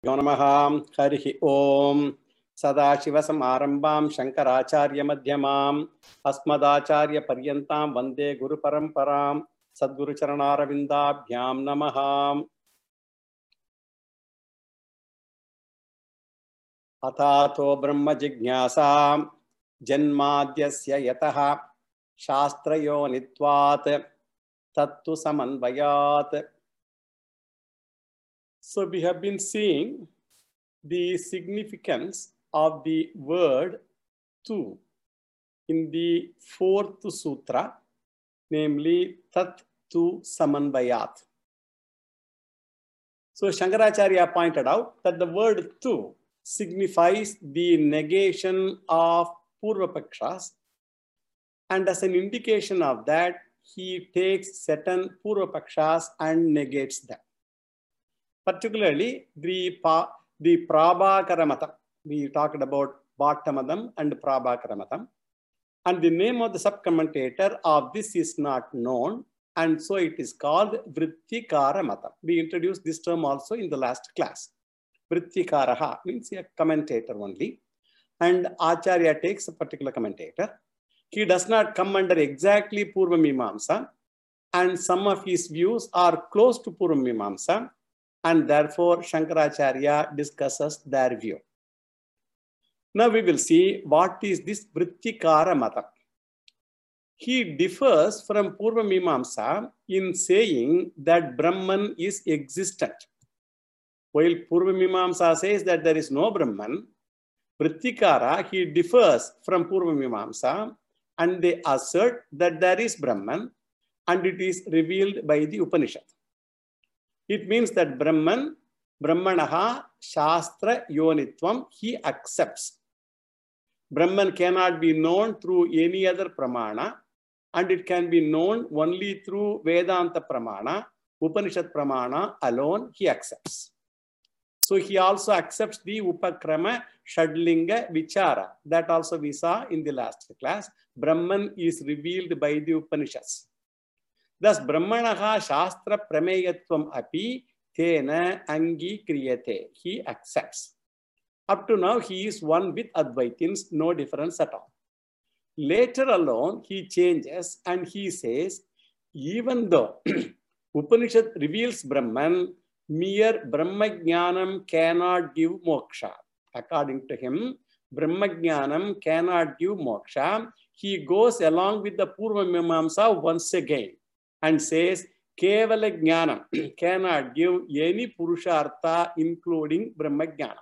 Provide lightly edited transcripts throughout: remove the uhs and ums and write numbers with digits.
Namaha Harihi Om Sadashivasamaarambam Shankaracharya Madhyamam Asmadacharya Paryantam Vande Guru Paramparam Sadguru Charanarvindabhyam Namaha. Athato Brahma Jignasa Janmadyasya Yataha Shastrayo Nitvat Tattu Samanvayat. So we have been seeing the significance of the word tu in the fourth sutra, namely tat tu samanvayat. So Shankaracharya pointed out that the word tu signifies the negation of Purvapakshas, and as an indication of that, he takes certain Purvapakshas and negates them. Particularly the Prabhakaramatam. We talked about Bhattamadam and Prabhakaramatam. And the name of the sub-commentator of this is not known, and so it is called Vrittikaramatam. We introduced this term also in the last class. Vrittikaraha means a commentator only. And Acharya takes a particular commentator. He does not come under exactly Purva Mimamsa, and some of his views are close to Purva Mimamsa. And therefore, Shankaracharya discusses their view. Now we will see what is this Vrittikara Mata. He differs from Purva Mimamsa in saying that Brahman is existent. While Purva Mimamsa says that there is no Brahman, Vrittikara, he differs from Purva Mimamsa, and they assert that there is Brahman and it is revealed by the Upanishad. It means that Brahmanaha Shastra Yonitvam, he accepts. Brahman cannot be known through any other pramana, and it can be known only through Vedanta pramana, Upanishad pramana alone he accepts. So he also accepts the Upakrama Shadlinga Vichara. That also we saw in the last class. Brahman is revealed by the Upanishads. Thus, Brahmanaha Shastra Prameyatvam api tena angi kriyate. He accepts. Up to now, he is one with Advaitins, no difference at all. Later alone, he changes and he says, even though Upanishad reveals Brahman, mere Brahmajnanam cannot give moksha. According to him, Brahmajnanam cannot give moksha. He goes along with the Purva Mimamsa once again and says, Kevala Jnanam cannot give any Purushartha, including Brahmajnanam.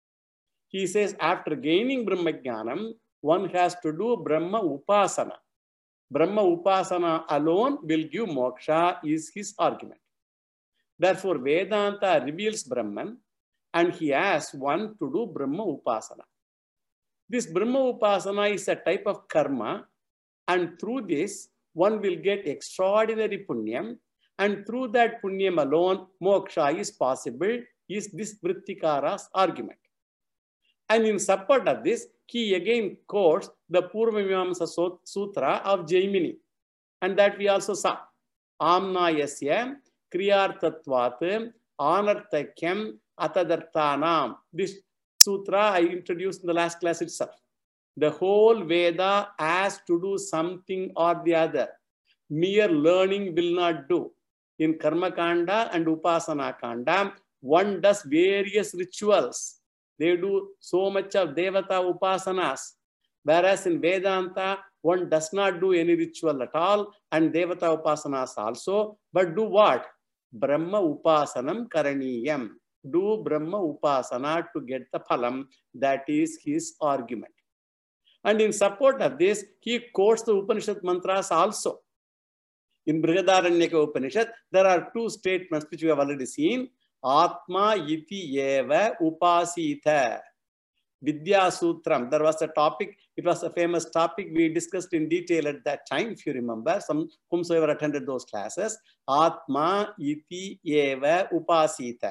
He says, after gaining Brahmajnanam, one has to do Brahma Upasana. Brahma Upasana alone will give moksha, is his argument. Therefore, Vedanta reveals Brahman and he asks one to do Brahma Upasana. This Brahma Upasana is a type of karma, and through this, one will get extraordinary punyam, and through that punyam alone, moksha is possible, is this Vrittikara's argument. And in support of this, he again quotes the Purva Mimamsa Sutra of Jaimini, and that we also saw. Amnayasya Kriyartatvat Anartakyam Atadarthanam. This sutra I introduced in the last class itself. The whole Veda has to do something or the other. Mere learning will not do. In Karma Kanda and Upasana Kanda, one does various rituals. They do so much of Devata Upasanas. Whereas in Vedanta, one does not do any ritual at all, and Devata Upasanas also. But do what? Brahma Upasanam Karaniyam. Do Brahma Upasana to get the phalam. That is his argument. And in support of this, he quotes the Upanishad mantras also. In Brihadaranyaka Upanishad, there are two statements which we have already seen. Atma iti eva upasita. Vidya Sutram. There was a topic, it was a famous topic we discussed in detail at that time, if you remember, whomsoever attended those classes. Atma iti eva upasita.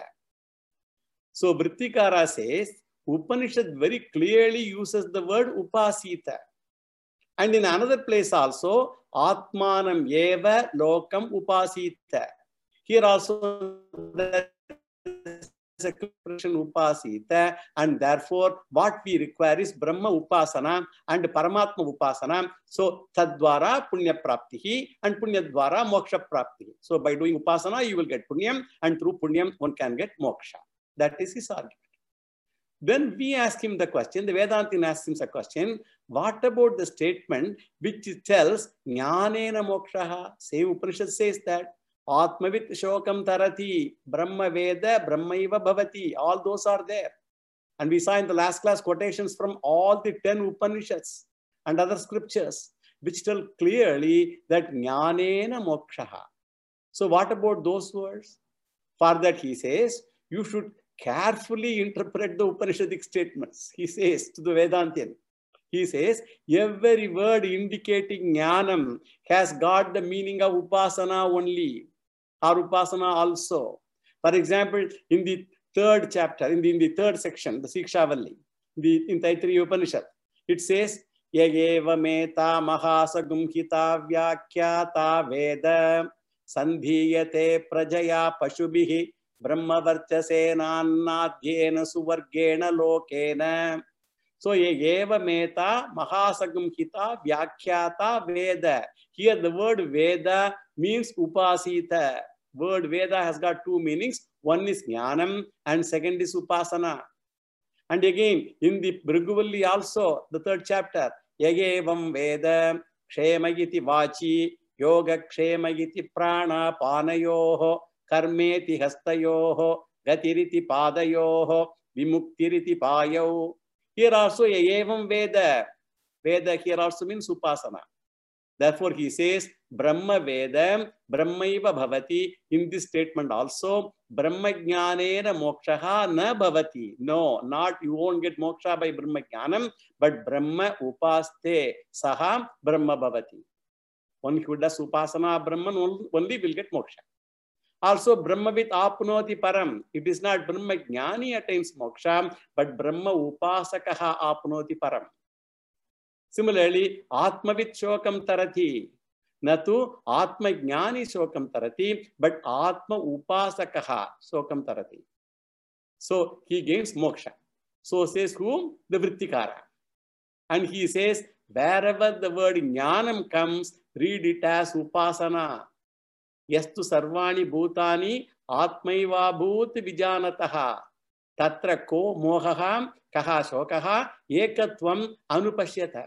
So Vrittikara says, Upanishad very clearly uses the word upasita. And in another place also, Atmanam eva lokam upasita. Here also there expression upasita, and therefore what we require is Brahma upasana and Paramatma upasana. So tadvara punya praptihi and punya dvara moksha praptihi. So by doing upasana you will get punyam, and through punyam one can get moksha. That is his argument. Then we ask him the question, the Vedantin asks him the question, what about the statement which tells Jnanena mokshaha? Same Upanishad says that Atmavit shokam tarati, Brahma Veda, Brahmaiva bhavati. All those are there. And we saw in the last class quotations from all the 10 Upanishads and other scriptures, which tell clearly that Jnanena mokshaha. So what about those words? For that he says, you should carefully interpret the Upanishadic statements. He says to the Vedantian, he says, every word indicating Jnanam has got the meaning of Upasana only, or Upasana also. For example, in the third chapter, in the third section, the Sikshavalli, in Taittiriya Upanishad, it says, Yageva meta mahasagumhita vyakhyata veda sandhiyate prajaya pashubhihi Brahmavarchasenannadhyena suvargena lokena. So, Yegeva meta mahasagumhita vyakhyata veda. Here the word Veda means upasita. Word Veda has got two meanings. One is Jnanam and second is Upasana. And again, in the Bhriguvalli also, the third chapter, Yagevam Veda Kshemagiti Vachi Yoga Kshemagiti Prana Panayoho Karmeti Hastayoho Gatiriti Padayoho Vimuktiriti Payo. Here also Yagevam Veda. Veda here also means Upasana. Therefore he says Brahma Veda Brahmaiva bhavati. In this statement also Brahma Jnanena mokshaha na bhavati. No, not you won't get moksha by Brahma Jnanam, but Brahma upaste saha Brahma bhavati. One who does upasana Brahman only will get moksha. Also Brahmavit apnoti param. It is not Brahma Jnani attains moksha, but Brahma upasakaha apnoti param. Similarly, Atmavit shokam tarati. Natu Atma Jnani shokam tarati, but Atma upasakaha shokam tarati. So he gains moksha. So says whom? The Vrittikara. And he says, wherever the word Jnanam comes, read it as Upasana. Yastu sarvani bhutani atmaiva bhut vijanataha. Tatra ko mohaha kaha shokaha ekatvam anupashyata.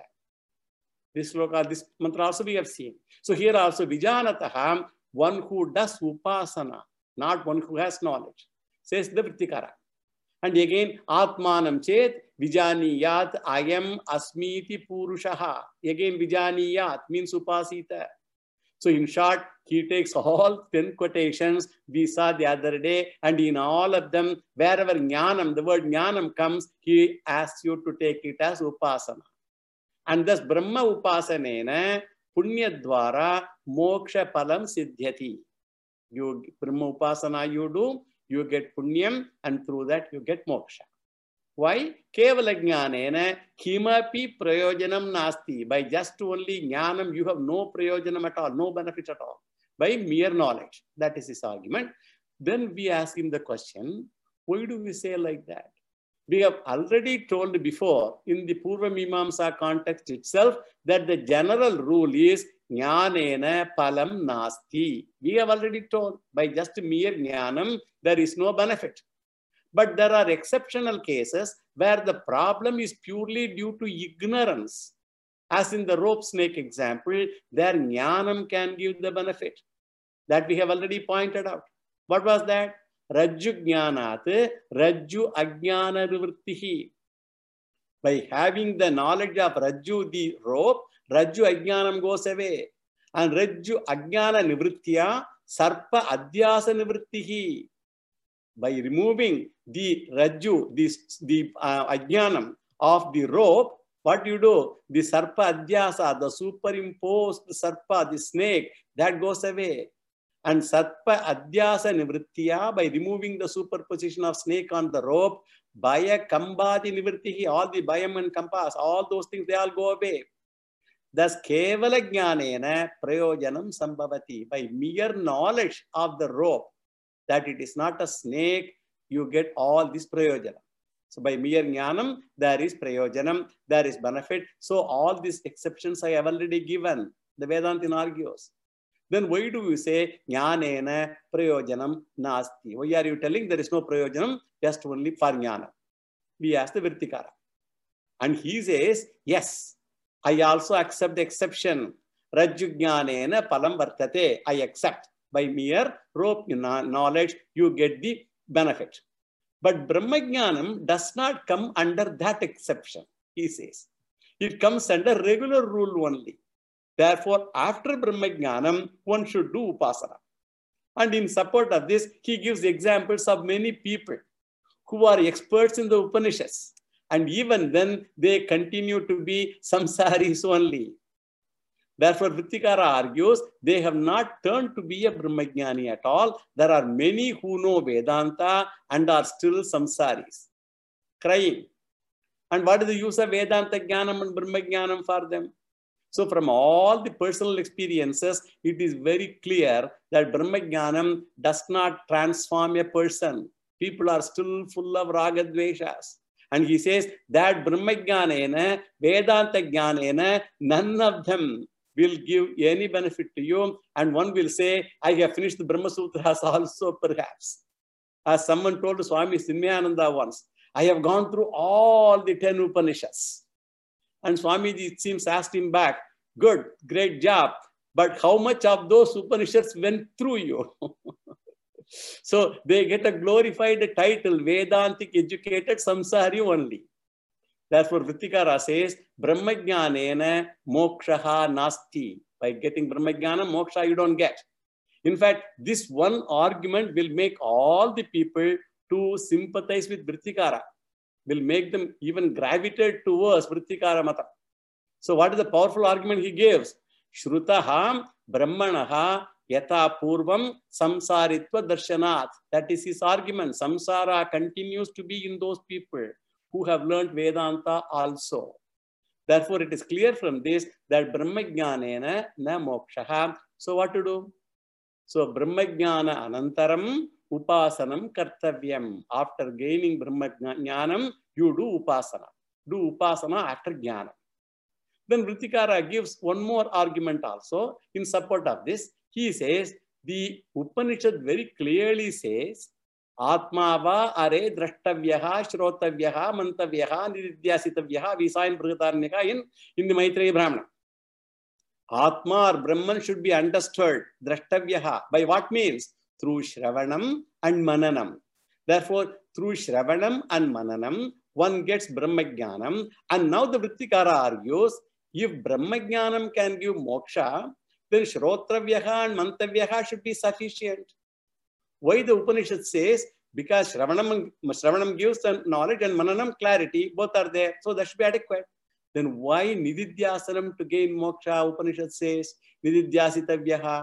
This sloka, this mantra also we have seen. So here also vijanataha, one who does upasana, not one who has knowledge, says the Vrittikara. And again, Atmanam chet vijaniyat ayam asmiti purushaha. Again, vijaniyat means upasita. So in short, he takes all 10 quotations we saw the other day, and in all of them, wherever Jnanam, the word Jnanam comes, he asks you to take it as Upasana. And thus Brahma Upasanena Punya Dvara Moksha Palam Siddhyati. You Brahma Upasana you do, you get Punyam, and through that you get Moksha. Why? Kevala Jnanena Kimapi Prayojanam Nasti. By just only Jnanam, you have no Prayojanam at all, no benefit at all. By mere knowledge. That is his argument. Then we ask him the question, why do we say like that? We have already told before in the Purva Mimamsa context itself that the general rule is Jnanena Palam Nasti. We have already told by just mere Jnanam, there is no benefit. But there are exceptional cases where the problem is purely due to ignorance. As in the rope snake example, there Jnanam can give the benefit. That we have already pointed out. What was that? Rajju Jnanat, Rajju Ajnana Nivrittihi. By having the knowledge of Rajju, the rope, Rajju Ajnanam goes away. And Rajju Ajnana Nivrittiya, Sarpa Adhyasa Nivrittihi. By removing the Rajju, the Ajnanam of the rope, what you do? The Sarpa Adhyasa, the superimposed Sarpa, the snake, that goes away. And Sarpa Adhyasa Nivrittiya, by removing the superposition of snake on the rope, Baya Kambadi Nivrittihi, all the Bayam and Kampas, all those things, they all go away. Thus, Kevala Jnanena Prayojanam Sambhavati, by mere knowledge of the rope, that it is not a snake, you get all this prayojana. So by mere jnanam, there is prayojanam, there is benefit. So all these exceptions I have already given. The Vedantin argues. Then why do you say jnanena prayojanam nasti? Why are you telling there is no prayojanam, just only for jnana? We ask the Vrittikara. And he says, yes, I also accept the exception. Rajjujnanena palam vartate. I accept. By mere rope knowledge, you get the benefit. But Brahmajnanam does not come under that exception, he says. It comes under regular rule only. Therefore, after Brahmajnanam, one should do Upasana. And in support of this, he gives examples of many people who are experts in the Upanishads. And even then, they continue to be samsaris only. Therefore, Vrittikara argues, they have not turned to be a Brahmajnani at all. There are many who know Vedanta and are still samsaris, crying. And what is the use of Vedanta Jnanam and Brahmajnanam for them? So from all the personal experiences, it is very clear that Brahmajnanam does not transform a person. People are still full of ragadveshas. And he says that Brahmajnanena, Vedanta Jnanena, none of them will give any benefit to you. And one will say, I have finished the Brahma Sutras also perhaps. As someone told Swami Sinmayananda once, I have gone through all the 10 Upanishads. And Swamiji, it seems, asked him back, good, great job. But how much of those Upanishads went through you? So they get a glorified title, Vedantic educated samsari only. Therefore, Vrittikara says, Brahmajnanena mokshaha nasti. By getting Brahmajnana, moksha you don't get. In fact, this one argument will make all the people to sympathize with Vrittikara, will make them even gravitate towards Vrittikara Mata. So what is the powerful argument he gives? Shrutaha brahmanaha yata purvam samsaritva darshanat. That is his argument. Samsara continues to be in those people who have learned Vedanta also. Therefore, it is clear from this that Brahmajnanena na mokshaha. So what to do? So Brahmajnana anantaram upasanam kartavyam. After gaining Brahmajnanam, you do upasana. Do upasana after jnana. Then Vrittikara gives one more argument also in support of this. He says, the Upanishad very clearly says, Atmava are drashtavyaha, shrotavyaha, mantavyaha, nididhyasitavyaha. We saw in Brihadaranyaka in the Maitreya Brahmana. Atma or Brahman should be understood, drashtavyaha. By what means? Through Shravanam and Mananam. Therefore, through Shravanam and Mananam, one gets Brahmajnanam. And now the Vrittikara argues, if Brahmajnanam can give moksha, then Shrotravyaha and Mantavyaha should be sufficient. Why the Upanishad says? Because Shravanam gives the knowledge and Mananam clarity, both are there. So that should be adequate. Then why Nididhyasanam to gain moksha? Upanishad says Nididhyasitavyaha.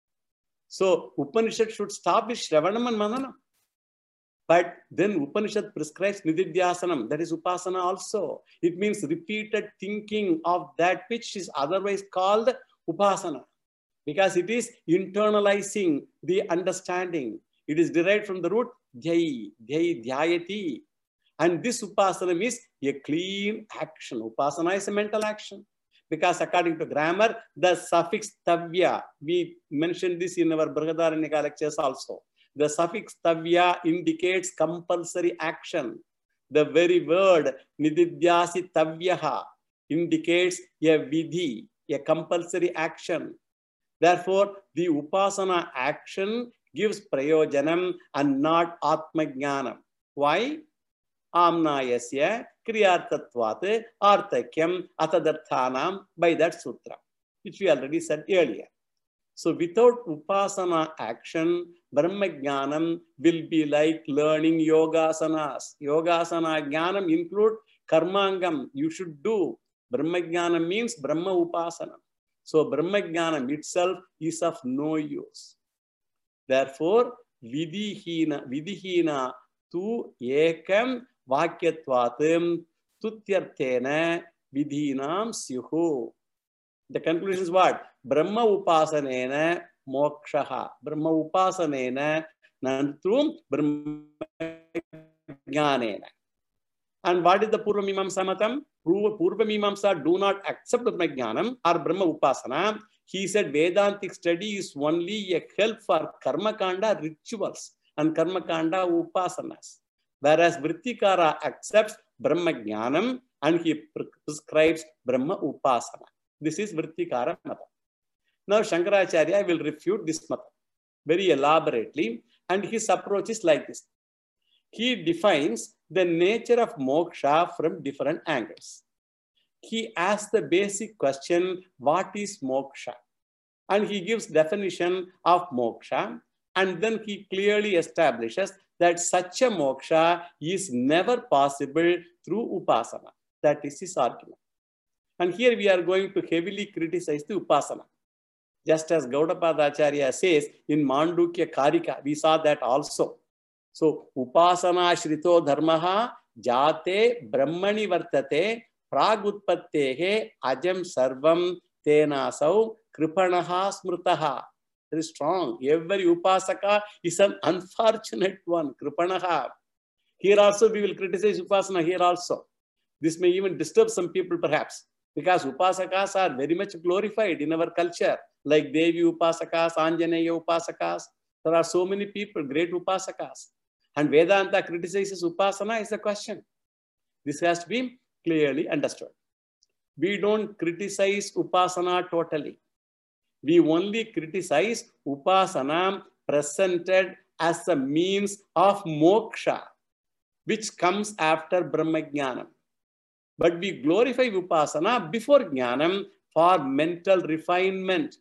So Upanishad should stop with Shravanam and Mananam. But then Upanishad prescribes Nididhyasanam, that is Upasana also. It means repeated thinking of that which is otherwise called Upasana. Because it is internalizing the understanding. It is derived from the root Dhyai, Dhyayati. And this Upasana is a clean action. Upasana is a mental action. Because according to grammar, the suffix tavya, we mentioned this in our Brihadaranyaka lectures also. The suffix tavya indicates compulsory action. The very word nididhyasi tavyaha indicates a vidhi, a compulsory action. Therefore, the upasana action gives prayojanam and not atmajnanam. Why? Amnayasya kriyartatvat arthakyam atadarthanam, by that sutra, which we already said earlier. So without upasana action, Brahmajnanam will be like learning yogasanas. Yogasana jnanam include karmangam. You should do. Brahmajnanam means Brahma upasana. So Brahmajnanam itself is of no use. Therefore, vidihina tu ekam vakyatvatam tutyarthena vidhinam syuhu. The conclusion is what? Brahma upasanena mokshaha. Brahma upasanena nantrum Brahma Jnanena. And what is the Purva Mimamsa Matam? Purva Mimamsa do not accept Brahma Jnanam or Brahma Upasana. He said Vedantic study is only a help for Karma Kanda rituals and Karma Kanda Upasanas. Whereas Vrittikara accepts Brahma Jnanam and he prescribes Brahma Upasana. This is Vrittikara Mata. Now Shankaracharya will refute this Mata very elaborately, and his approach is like this. He defines the nature of moksha from different angles. He asks the basic question, what is moksha? And he gives definition of moksha, and then he clearly establishes that such a moksha is never possible through upasana. That is his argument. And here we are going to heavily criticize the upasana. Just as Gaudapada Acharya says in Mandukya Karika, we saw that also. So, upasana shrito dharmaha jate brahmani vartate pragutpattehe ajam sarvam tenasau kripanaha smrutaha. Very strong. Every upasaka is an unfortunate one. Kripanaha. Here also we will criticize upasana here also. This may even disturb some people perhaps, because upasakas are very much glorified in our culture, like Devi upasakas, Anjaneya upasakas. There are so many people, great upasakas. And Vedanta criticizes upasana is the question. This has to be clearly understood. We don't criticize upasana totally. We only criticize upasana presented as a means of moksha, which comes after Brahma Jnanam. But we glorify upasana before Jnanam for mental refinement.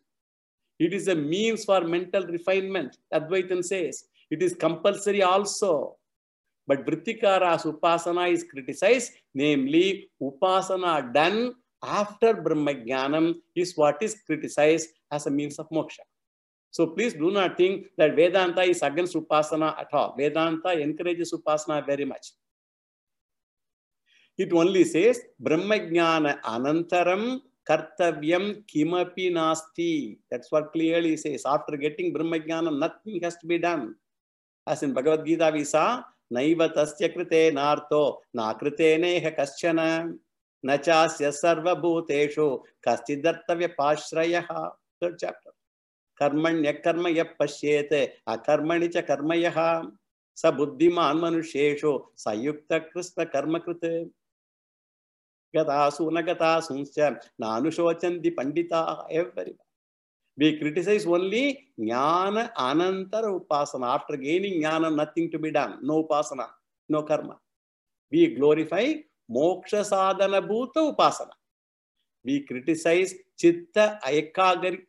It is a means for mental refinement. Advaitan says it is compulsory also. But Vrittikara's upasana is criticized, namely upasana done after Brahma Jnanam is what is criticized as a means of moksha. So please do not think that Vedanta is against upasana at all. Vedanta encourages upasana very much. It only says Brahma Jnana Anantaram Kartavyam Kimapi Nasti. That's what clearly says. After getting Brahma Jnana, nothing has to be done. As in Bhagavad Gita we saw, Naiva tasya krite narto na krite neha kaschana nachasya sarva bhuteshu kastidartavya pashrayaha. Third chapter. Karmanya karma yap pashyete akarmani cha karmayaha sa buddhiman manusheshu sayukta krishna karma krite. Gatasu nagatasuncha nanushochandi pandita. Everybody. We criticize only jnana anantara upasana. After gaining jnana, nothing to be done. No upasana, no karma. We glorify moksha sadhana bhuta upasana. We criticize chitta aikagriya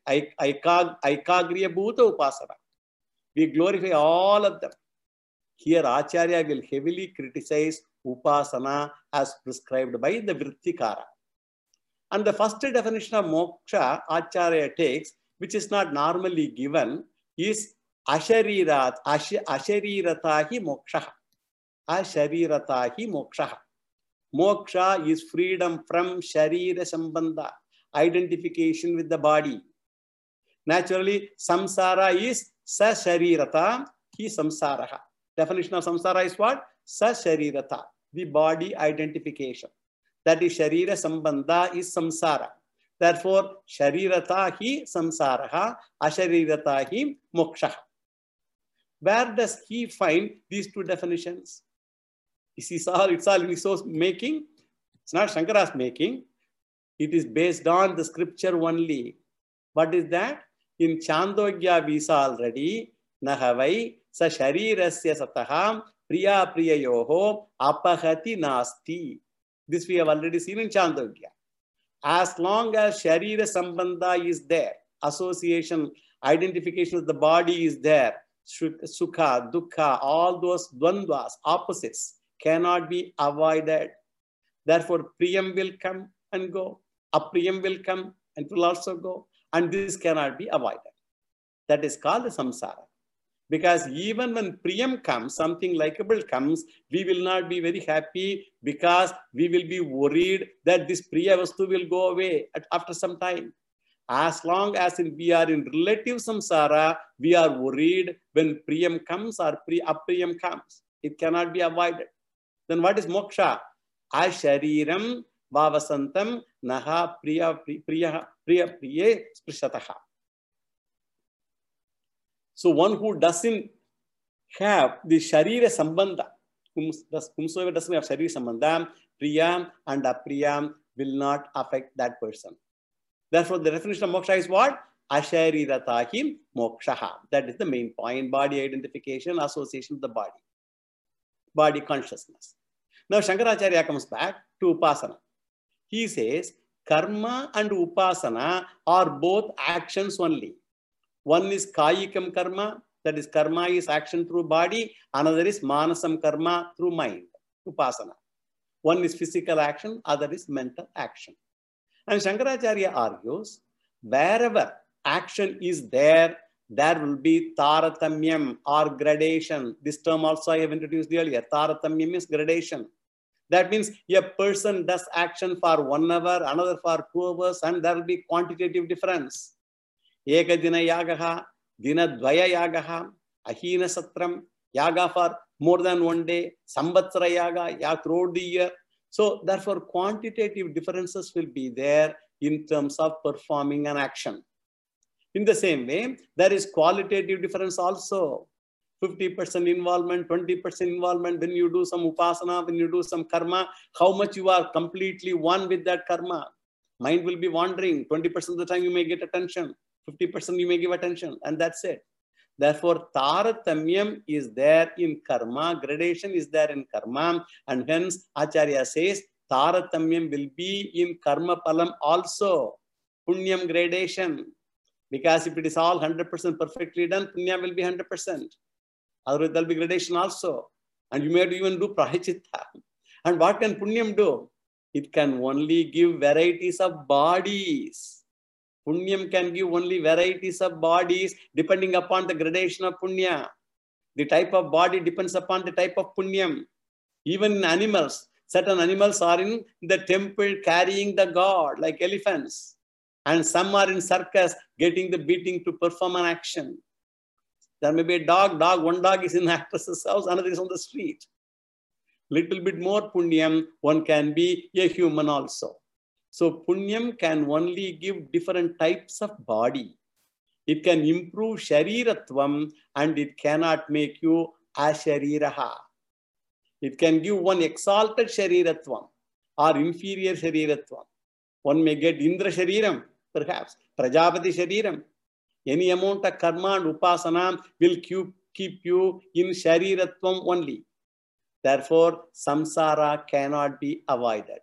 bhuta upasana. We glorify all of them. Here Acharya will heavily criticize upasana as prescribed by the Vrittikara. And the first definition of moksha Acharya takes, which is not normally given, is ashariratahi moksha. Ashariratahi moksha. Moksha is freedom from sharira sambandha, identification with the body. Naturally, samsara is sa-sharirata, hi samsaraha. Definition of samsara is what? Sa-sharirata, the body identification. That is sharira sambandha is samsara. Therefore, sharirata hi samsaraha, asharirata hi moksha. Where does he find these two definitions? It's all in his own making. It's not Shankara's making. It is based on the scripture only. What is that? In Chandogya we saw already, Nahavai sa sharirasya sataham priya priyayoho apahati nasti. This we have already seen in Chandogya. As long as sharira sambandha is there, association, identification with the body is there, sukha, dukkha, all those dvandvas, opposites, cannot be avoided. Therefore, priyam will come and go, apriyam will come and will also go, and this cannot be avoided. That is called the samsara. Because even when priyam comes, something likable comes, we will not be very happy because we will be worried that this priya vastu will go away after some time. As long as we are in relative samsara, we are worried when priyam comes or apriyam comes. It cannot be avoided. Then what is moksha? Ashariram vavasantam naha priya priye sprishataha. So one who doesn't have the sharira sambandha, whomsoever doesn't have sharira sambandha, priya and apriya will not affect that person. Therefore, the definition of moksha is what? Ashariratahi mokshaha. That is the main point. Body identification, association with the body. Body consciousness. Now, Shankaracharya comes back to upasana. He says, karma and upasana are both actions only. One is kayikam karma, that is karma is action through body. Another is manasam karma through mind, upasana. One is physical action, other is mental action. And Shankaracharya argues, wherever action is there, there will be taratamyam or gradation. This term also I have introduced earlier. Taratamyam is gradation. That means a person does action for 1 hour, another for 2 hours, and there will be quantitative difference. Eka dina yagaha, dina dvaya yagaha, ahina satram, yaga for more than 1 day, samvatsara yaga throughout the year. So therefore, quantitative differences will be there in terms of performing an action. In the same way, there is qualitative difference also. 50% involvement, 20% involvement, when you do some upasana, when you do some karma, how much you are completely one with that karma. Mind will be wandering. 20% of the time you may get attention. 50% you may give attention, and that's it. Therefore, taratamyam is there in karma, gradation is there in karma, and hence Acharya says taratamyam will be in karma palam also. Punyam gradation. Because if it is all 100% perfectly done, punya will be 100%. Otherwise, there will be gradation also. And you may even do prayachitta. And what can punyam do? It can only give varieties of bodies. Punyam can give only varieties of bodies depending upon the gradation of punya. The type of body depends upon the type of punyam. Even in animals, certain animals are in the temple carrying the god, like elephants. And some are in circus getting the beating to perform an action. There may be a dog, one dog is in the actress's house, another is on the street. Little bit more punyam, one can be a human also. So punyam can only give different types of body. It can improve shariratvam and it cannot make you ashariraha. It can give one exalted shariratvam or inferior shariratvam. One may get Indra shariram, perhaps, Prajapati shariram. Any amount of karma and upasana will keep you in shariratvam only. Therefore, samsara cannot be avoided.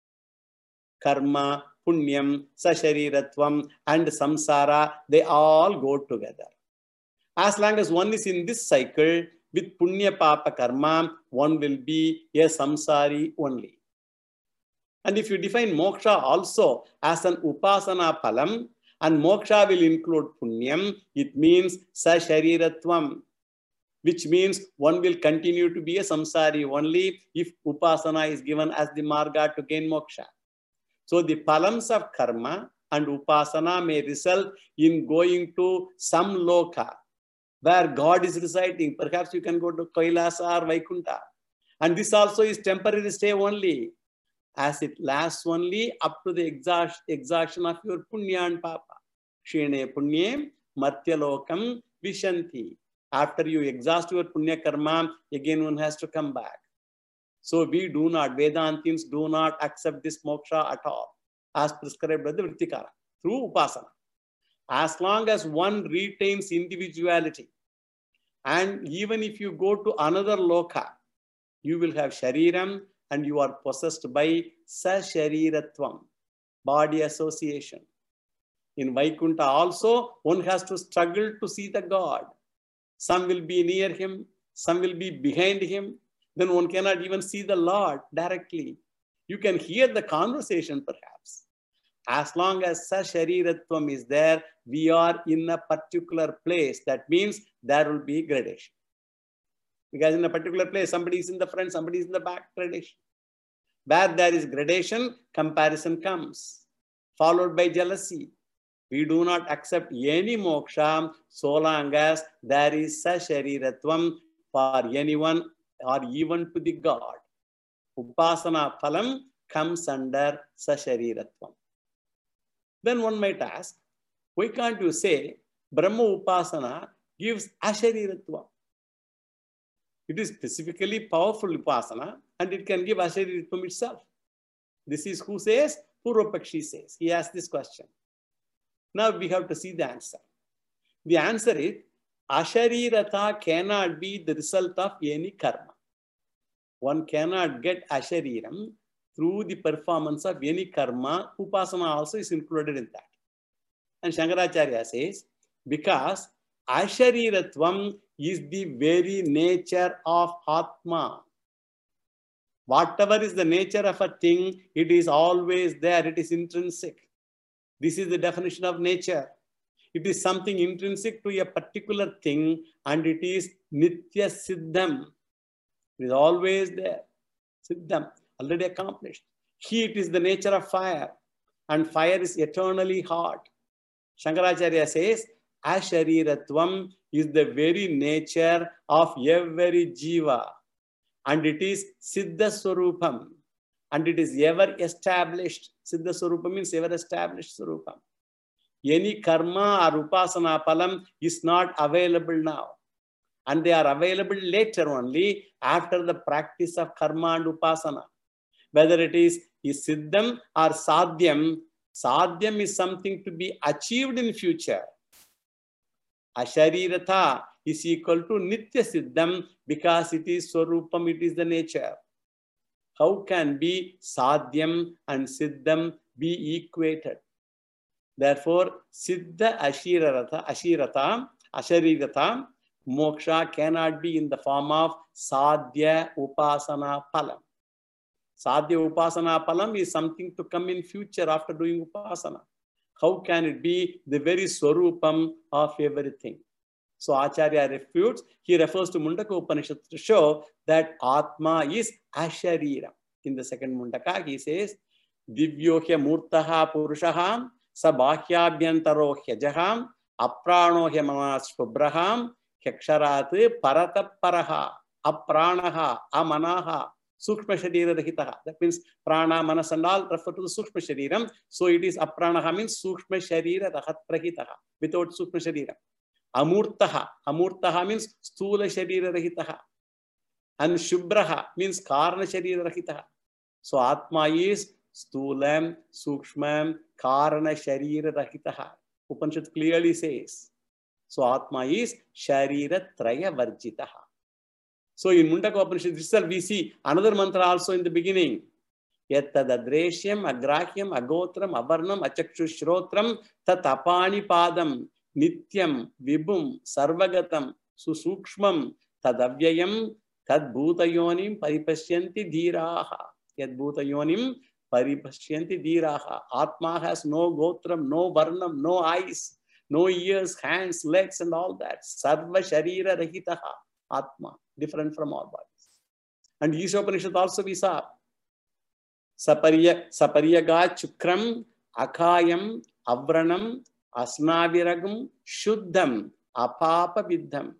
Karma, punyam, sashariratvam, and samsara, they all go together. As long as one is in this cycle, with punya papa karma, one will be a samsari only. And if you define moksha also as an upasana palam, and moksha will include punyam, it means sashariratvam, which means one will continue to be a samsari only if upasana is given as the marga to gain moksha. So the palams of karma and upasana may result in going to some loka where God is residing. Perhaps you can go to Kailasa or Vaikunta. And this also is temporary stay only, as it lasts only up to the exhaustion of your punya and papa. Shene punye martyalokam vishanti. After you exhaust your punya karma, again one has to come back. So we do not, Vedantins do not accept this moksha at all, as prescribed by the Vrittikara, through upasana. As long as one retains individuality, and even if you go to another loka, you will have shariram and you are possessed by sashariratvam, body association. In Vaikunta also, one has to struggle to see the God. Some will be near him, some will be behind him. Then one cannot even see the Lord directly. You can hear the conversation perhaps. As long as sashariratvam is there, we are in a particular place. That means there will be gradation. Because in a particular place, somebody is in the front, somebody is in the back, gradation. Where there is gradation, comparison comes, followed by jealousy. We do not accept any moksha so long as there is sashariratvam for anyone or even to the God. Upasana phalam comes under Sashariratvam. Then one might ask, why can't you say Brahma Upasana gives Ashariratvam? It is specifically powerful Upasana and it can give Ashariratvam itself. This is who says? Purvapakshi says. He asked this question. Now we have to see the answer. The answer is, Asharirata cannot be the result of any karma. One cannot get Ashariram through the performance of any karma. Upasana also is included in that. And Shankaracharya says, because Ashariratvam is the very nature of Atma. Whatever is the nature of a thing, it is always there. It is intrinsic. This is the definition of nature. It is something intrinsic to a particular thing and it is Nitya Siddham. It is always there. Siddham, already accomplished. Heat is the nature of fire and fire is eternally hot. Shankaracharya says, Ashariratvam is the very nature of every jiva and it is Siddha Swarupam and it is ever established. Siddha Swarupam means ever established Swarupam. Any karma or upasana palam is not available now. And they are available later only after the practice of karma and upasana. Whether it is siddham or sadhyam, sadhyam is something to be achieved in future. Asharirata is equal to nitya siddham because it is swarupam, it is the nature. How can be sadhyam and siddham be equated? Therefore, siddha asharirata, moksha cannot be in the form of sadhya upasana palam. Sadhya upasana palam is something to come in future after doing upasana. How can it be the very swarupam of everything? So Acharya refutes, he refers to Mundaka Upanishad to show that Atma is Ashariram. In the second Mundaka, he says, Divyohya Murtaha Purushaham, Sabhahyabhyantaro Hyajaham, Apranohya Manaspubraham, Keksharat Parata Paraha, Apranaha, Amanaha, Sukshma Sharira Rahitaha. That means Prana, Manas and all refer to the Sukshma Shariram. So it is Apranaha means Sukshma Sharira Rahat Prahitaha, without Sukshma Sharira. Amurtaha. Amurtaha means Stula Sharira Rahitaha. And Shubbraha means Karna Sharira Rahitaha. So Atma is Stulam, Sukshmam, Karna Sharira Rahitaha. Upanishad clearly says. So Atma is Sharira Traya Varjitaha. So in Mundaka Upanishad itself we see another mantra also in the beginning. Yattadadreshyam, agrahyam, agotram, avarnam, achakshushrodram, tatapani padam, nityam, vibhum, sarvagatam, susukshmam, tadavyayam, tadbhutayonim, paripashyanti dhiraha. Yadbhutayonim, paripashyanti dhiraha. Atma has no gotram, no varnam, no eyes, no ears, hands, legs and all that. Sarva sharira rahitaha. Atma, different from all bodies. And Ishopanishad also we saw. Sapariyaga chukram, akayam, avranam, asnaviragam, shuddham, apapa viddham.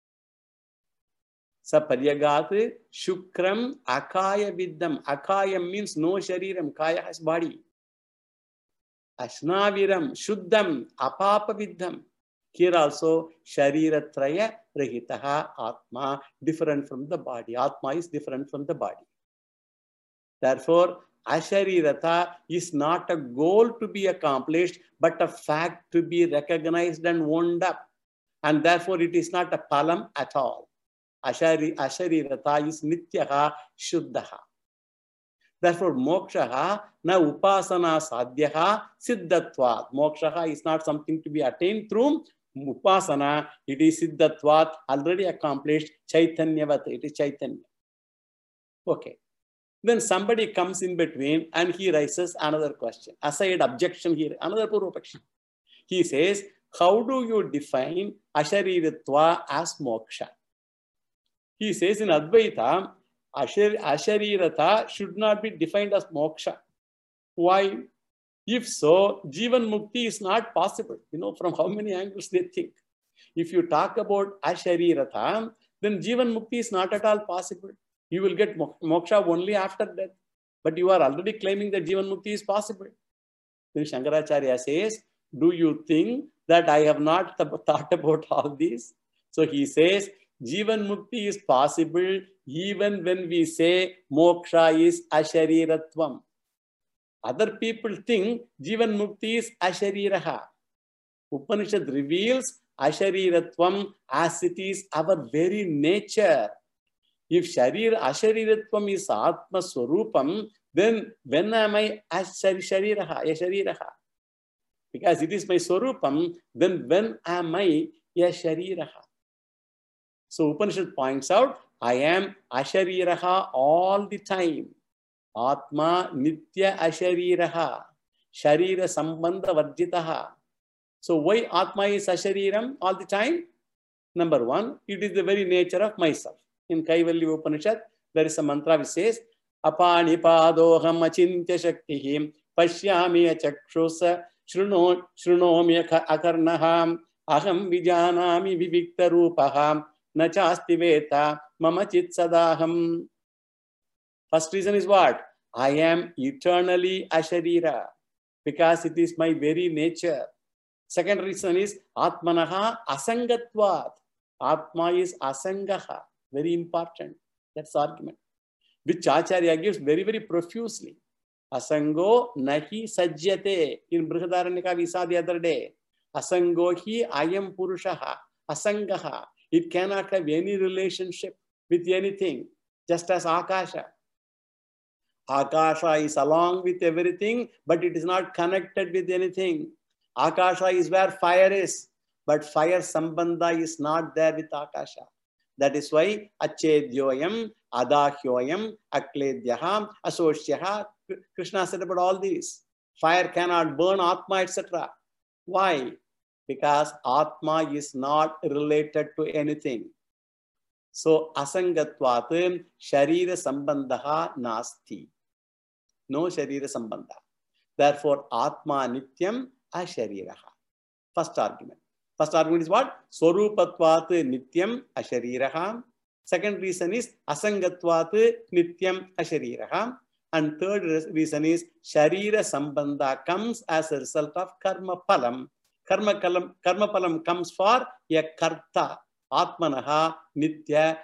Sapariyagat shukram, akaya viddham. Akayam means no shariram, kaya has body. Asnaviram, shuddham, apapa viddham. Here also, Sharira Traya Rahitaha Atma, different from the body. Atma is different from the body. Therefore, Asharirata is not a goal to be accomplished, but a fact to be recognized and wound up. And therefore, it is not a palam at all. Asharirata is Nityaha Shuddhaha. Therefore, Mokshaha na upasana sadhyaha siddhatvat. Mokshaha is not something to be attained through upasana, it is siddhatvat, already accomplished, chaitanyavat, it is chaitanya. Okay. Then somebody comes in between and he raises another question. Aside objection here, another Purvapakshi. He says, how do you define Ashariratva as moksha? He says in Advaita, Asharirata should not be defined as moksha. Why? If so, Jivan Mukti is not possible. You know, from how many angles they think. If you talk about Asharirata, then Jivan Mukti is not at all possible. You will get moksha only after death. But you are already claiming that Jivan Mukti is possible. Then Shankaracharya says, do you think that I have not thought about all this? So he says, Jivan Mukti is possible even when we say moksha is ashariratvam. Other people think Jivan Mukti is ashariraha. Upanishad reveals ashariratvam as it is our very nature. If ashariratvam is Atma Swarupam, then when am I ashariraha? Because it is my Swarupam, then when am I ashariraha? So Upanishad points out, I am ashariraha all the time. Atma nitya ashariraha. Sharira sambandha varjitaha. So why Atma is ashariram all the time? Number one, it is the very nature of myself. In Kaivalya Upanishad, there is a mantra which says, Apani padoham achintya shakti pashyami achakshus shrunomi akarnaham aham vijanami vivikta rupaham nachasti veta mama chit sadaham. First reason is what? I am eternally asharira because it is my very nature. Second reason is Atmanaha asangatvat. Atma is asangaha. Very important. That's the argument. Which Acharya gives very, very profusely. Asango nahi sajyate. In Brihadaranyaka we saw the other day. Asango hi ayam purushaha. Asangaha. It cannot have any relationship with anything. Just as Akasha. Akasha is along with everything, but it is not connected with anything. Akasha is where fire is, but fire sambandha is not there with Akasha. That is why Achedyoyam, Adahyoyam, Akledyaha, Asosyaha. Krishna said about all these. Fire cannot burn Atma, etc. Why? Because Atma is not related to anything. So asangatvat sharira sambandha nasti. No sharira sambandha. Therefore, Atma nityam ashariraha. First argument. First argument is what? Swarupatvat nityam ashariraha. Second reason is asangatvat nityam ashariraha. And third reason is sharira sambandha comes as a result of karma palam. Karma palam comes for a karta. Atmanaha nitya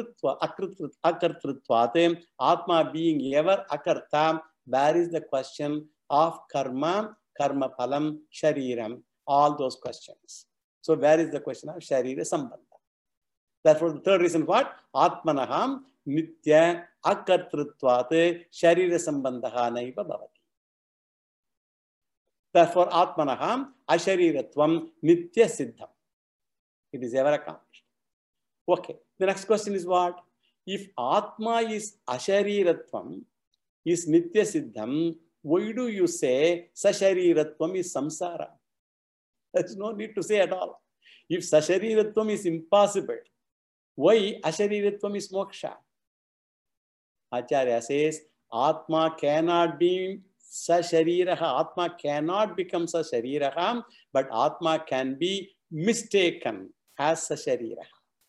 akartrutvat. Atma being ever akarta. Where is the question of karma, karma palam, shariram? All those questions. So where is the question of sharira sambandha? Therefore, the third reason what? Atmanaham nitya akartrutvat sharira sambandha naiva bhavati. Therefore, Atmanaham ashariratvam nitya siddham. It is ever accomplished. Okay. The next question is what? If Atma is ashariratvam, is nitya siddham, why do you say sashariratvam is samsara? There's no need to say at all. If sashariratvam is impossible, why ashariratvam is moksha? Acharya says, Atma cannot be sashariraha. Atma cannot become sashariraha, but Atma can be mistaken as sashariraha.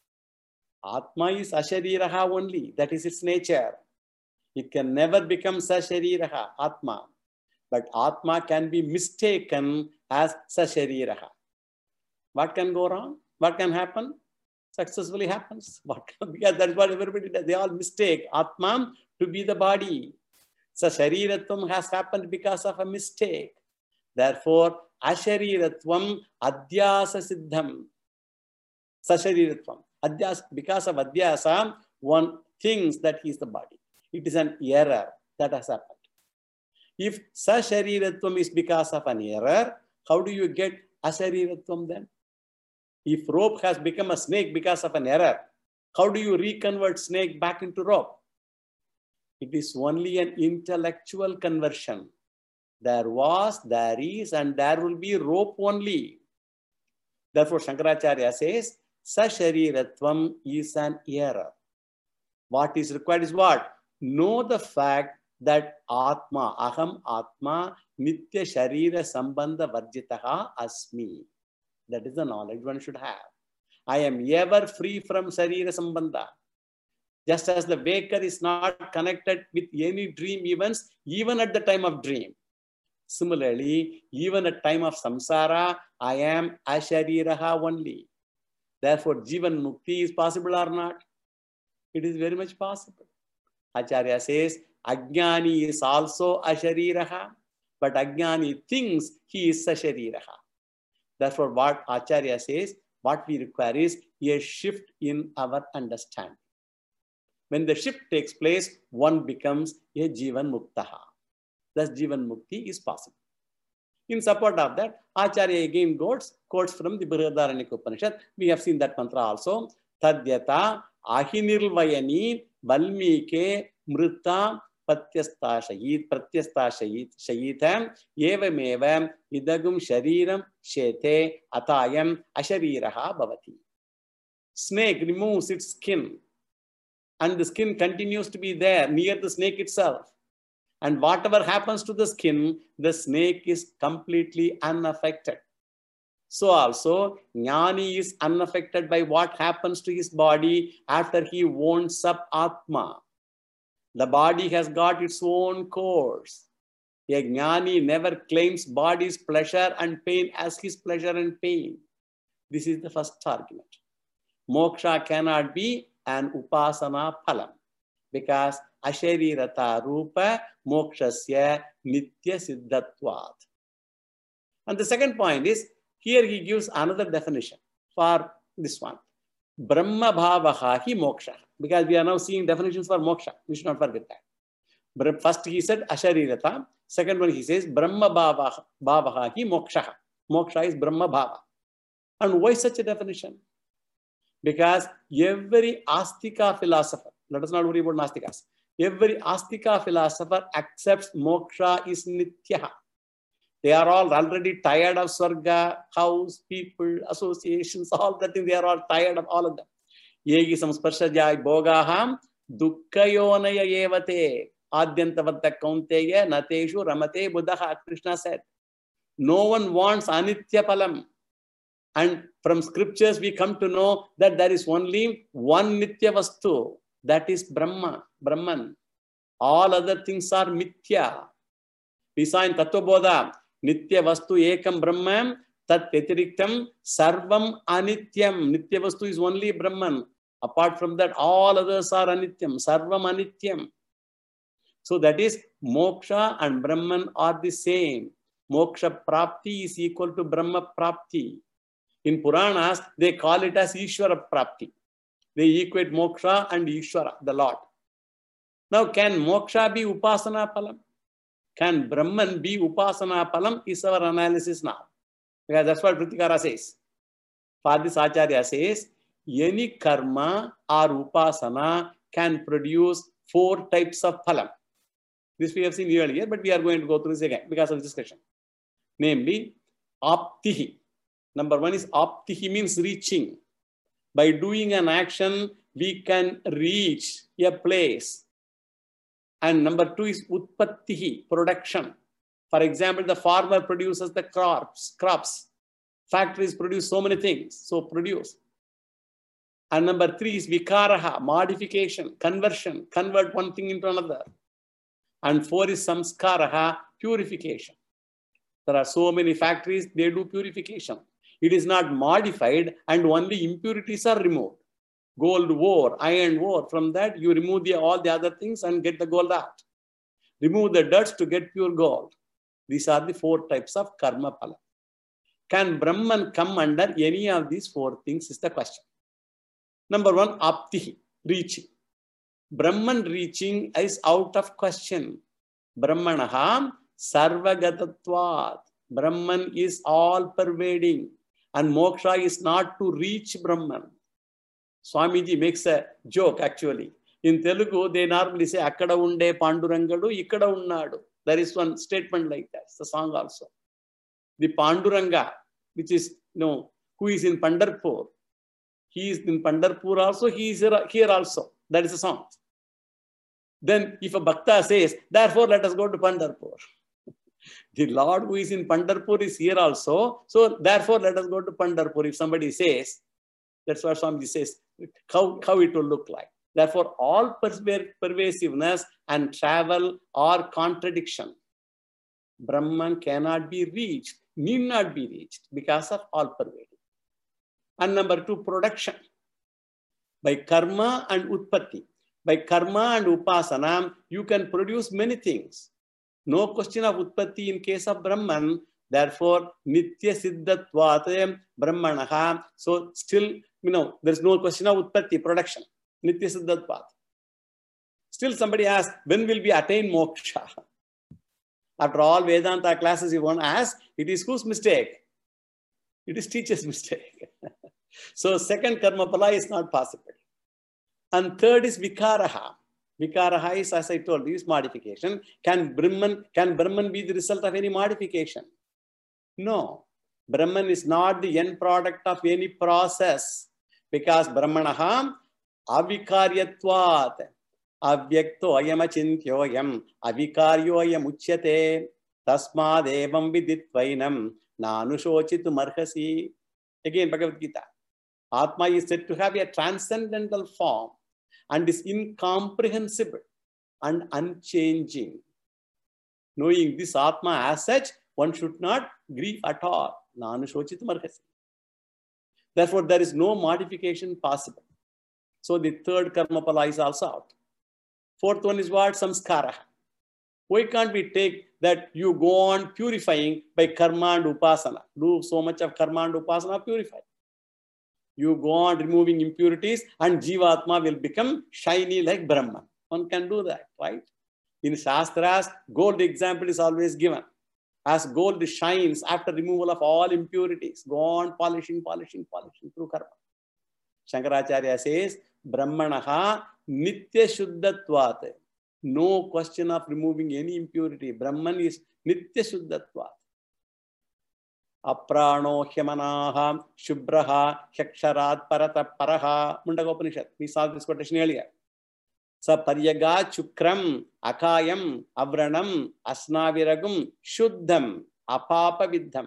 Atma is ashariraha only. That is its nature. It can never become sashariraha, Atma. But Atma can be mistaken as sashariraha. What can go wrong? What can happen? Successfully happens. Because that's what everybody does. They all mistake Atma to be the body. Sashariratvam has happened because of a mistake. Therefore, ashariratvam adhyasa siddham. Sashariratvam. Adhyasa, because of adhyasa, one thinks that he is the body. It is an error that has happened. If sashariratvam is because of an error, how do you get ashariratvam then? If rope has become a snake because of an error, how do you reconvert snake back into rope? It is only an intellectual conversion. There was, there is, and there will be rope only. Therefore, Shankaracharya says, sashariratvam is an error. What is required is what? Know the fact that Atma, Aham Atma, Nitya Sharira Sambandha Varjitaha Asmi. That is the knowledge one should have. I am ever free from Sharira Sambandha. Just as the waker is not connected with any dream events, even at the time of dream. Similarly, even at time of samsara, I am ashariraha only. Therefore, Jivan Mukti is possible or not? It is very much possible. Acharya says, Ajnani is also ashariraha, but Ajnani thinks he is ashariraha. Therefore, what Acharya says, what we require is a shift in our understanding. When the shift takes place, one becomes a Jivan Muktaha. Thus, Jivan Mukti is possible. In support of that, Acharya again quotes from the Brihadaranyaka Upanishad. We have seen that mantra also. Tadyata ahinirvayani valmike mrita pratyastashayit shayitam evamevam idagum shariram shete atayam ashariraha bhavati. Snake removes its skin and the skin continues to be there near the snake itself. And whatever happens to the skin, the snake is completely unaffected. So also, Jnani is unaffected by what happens to his body after he owns up Atma. The body has got its own course. A Jnani never claims body's pleasure and pain as his pleasure and pain. This is the first argument. Moksha cannot be an upasana phalam because asharirata rupa mokshasya nitya siddhatvat. And the second point is, here he gives another definition for this one. Brahma bhavaha hi moksha. Because we are now seeing definitions for moksha. We should not forget that. First he said asharirata. Second one he says Brahma bhavaha hi moksha. Moksha is Brahma bhava. And why such a definition? Because every Astika philosopher, let us not worry about Nastikas, every Astika philosopher accepts moksha is nitya. They are all already tired of Swarga, house, people, associations, all that thing. They are all tired of all of them. Yegi samsparshajai bhogaham dukkayonaya evate adyantavatta kaunteya nateshu ramate buddha. Krishna said, no one wants anitya palam. And from scriptures we come to know that there is only one nitya vastu. That is Brahman. All other things are mithya. We saw in Tattva Bodha, Nitya Vastu Ekam Brahman, Tat Vetiriktam Sarvam Anityam. Nitya Vastu is only Brahman. Apart from that, all others are Anityam. Sarvam Anityam. So that is, Moksha and Brahman are the same. Moksha Prapti is equal to Brahma Prapti. In Puranas, they call it as Ishvara Prapti. They equate Moksha and Ishvara, the Lord. Now, can Moksha be Upasana Palam? Can Brahman be Upasana Palam? Is our analysis now. Because that's what Vritikara says. For this Acharya says, any karma or Upasana can produce 4 types of Palam. This we have seen earlier, but we are going to go through this again because of this discussion. Namely, Aptihi. Number 1 is Aptihi, means reaching. By doing an action, we can reach a place. And number 2 is Utpattihi, production. For example, the farmer produces the crops. Factories produce so many things, so produce. And number 3 is Vikaraha, modification, conversion, convert one thing into another. And 4 is Samskaraha, purification. There are so many factories, they do purification. It is not modified and only impurities are removed. Gold ore, iron ore, from that you remove all the other things and get the gold out. Remove the dirt to get pure gold. These are the 4 types of karma phala. Can Brahman come under any of these 4 things is the question. Number 1, Aptihi, reaching. Brahman reaching is out of question. Brahmanaha sarvagatatvat. Brahman is all pervading. And moksha is not to reach Brahman. Swamiji makes a joke actually. In Telugu, they normally say, Akkada unde Pandurangadu, ikkada unnadu. There is one statement like that. It's a song also. The Panduranga, which is, who is in Pandharpur. He is in Pandharpur also, he is here also. That is a song. Then if a Bhakta says, therefore let us go to Pandharpur. The Lord who is in Pandharpur is here also. So therefore let us go to Pandharpur. If somebody says, That's what Swamiji says, how it will look like. Therefore, all pervasiveness and travel are contradiction. Brahman cannot be reached, need not be reached because of all pervading. And number two, production. By karma and utpatti. By karma and upasana, you can produce many things. No question of utpatti in case of Brahman. Therefore, nitya siddhatvat brahmanaha. So still, there's no question of utpatti, production. Nitya siddhatvat. Still somebody asks, when will we attain moksha? After all Vedanta classes you want to ask, it is whose mistake? It is teacher's mistake. So second karma pala is not possible. And third is vikaraha. Vikaraha is, as I told you, is modification. Can Brahman be the result of any modification? No. Brahman is not the end product of any process. Because Brahmanaha avikaryatvat. Avyakto ayam achintyoyam. Avikaryoyam uchyate. Tasmad evam viditvainam. Nanushochitu marhasi. Again, Bhagavad Gita. Atma is said to have a transcendental form and is incomprehensible and unchanging. Knowing this Atma as such, one should not grieve at all. Nanushochitu marhasi. Therefore, there is no modification possible. So the third karma pala is also out. Fourth one is what? Samskara. Why can't we take that you go on purifying by karma and upasana? Do so much of karma and upasana, purify. You go on removing impurities and Jivatma will become shiny like Brahman. One can do that, right? In Shastras, gold example is always given. As gold shines after removal of all impurities. Go on polishing through karma. Shankaracharya says, Brahmanaha nitya shuddhatvat. No question of removing any impurity. Brahman is nitya shuddhatvat. Aprano hyamanaha shubbraha hyaksharat parata paraha. Mundaka Upanishad. We saw this quotation earlier. Sa paryaga chukram akayam avranam asnaviragum shuddham apapa vidham.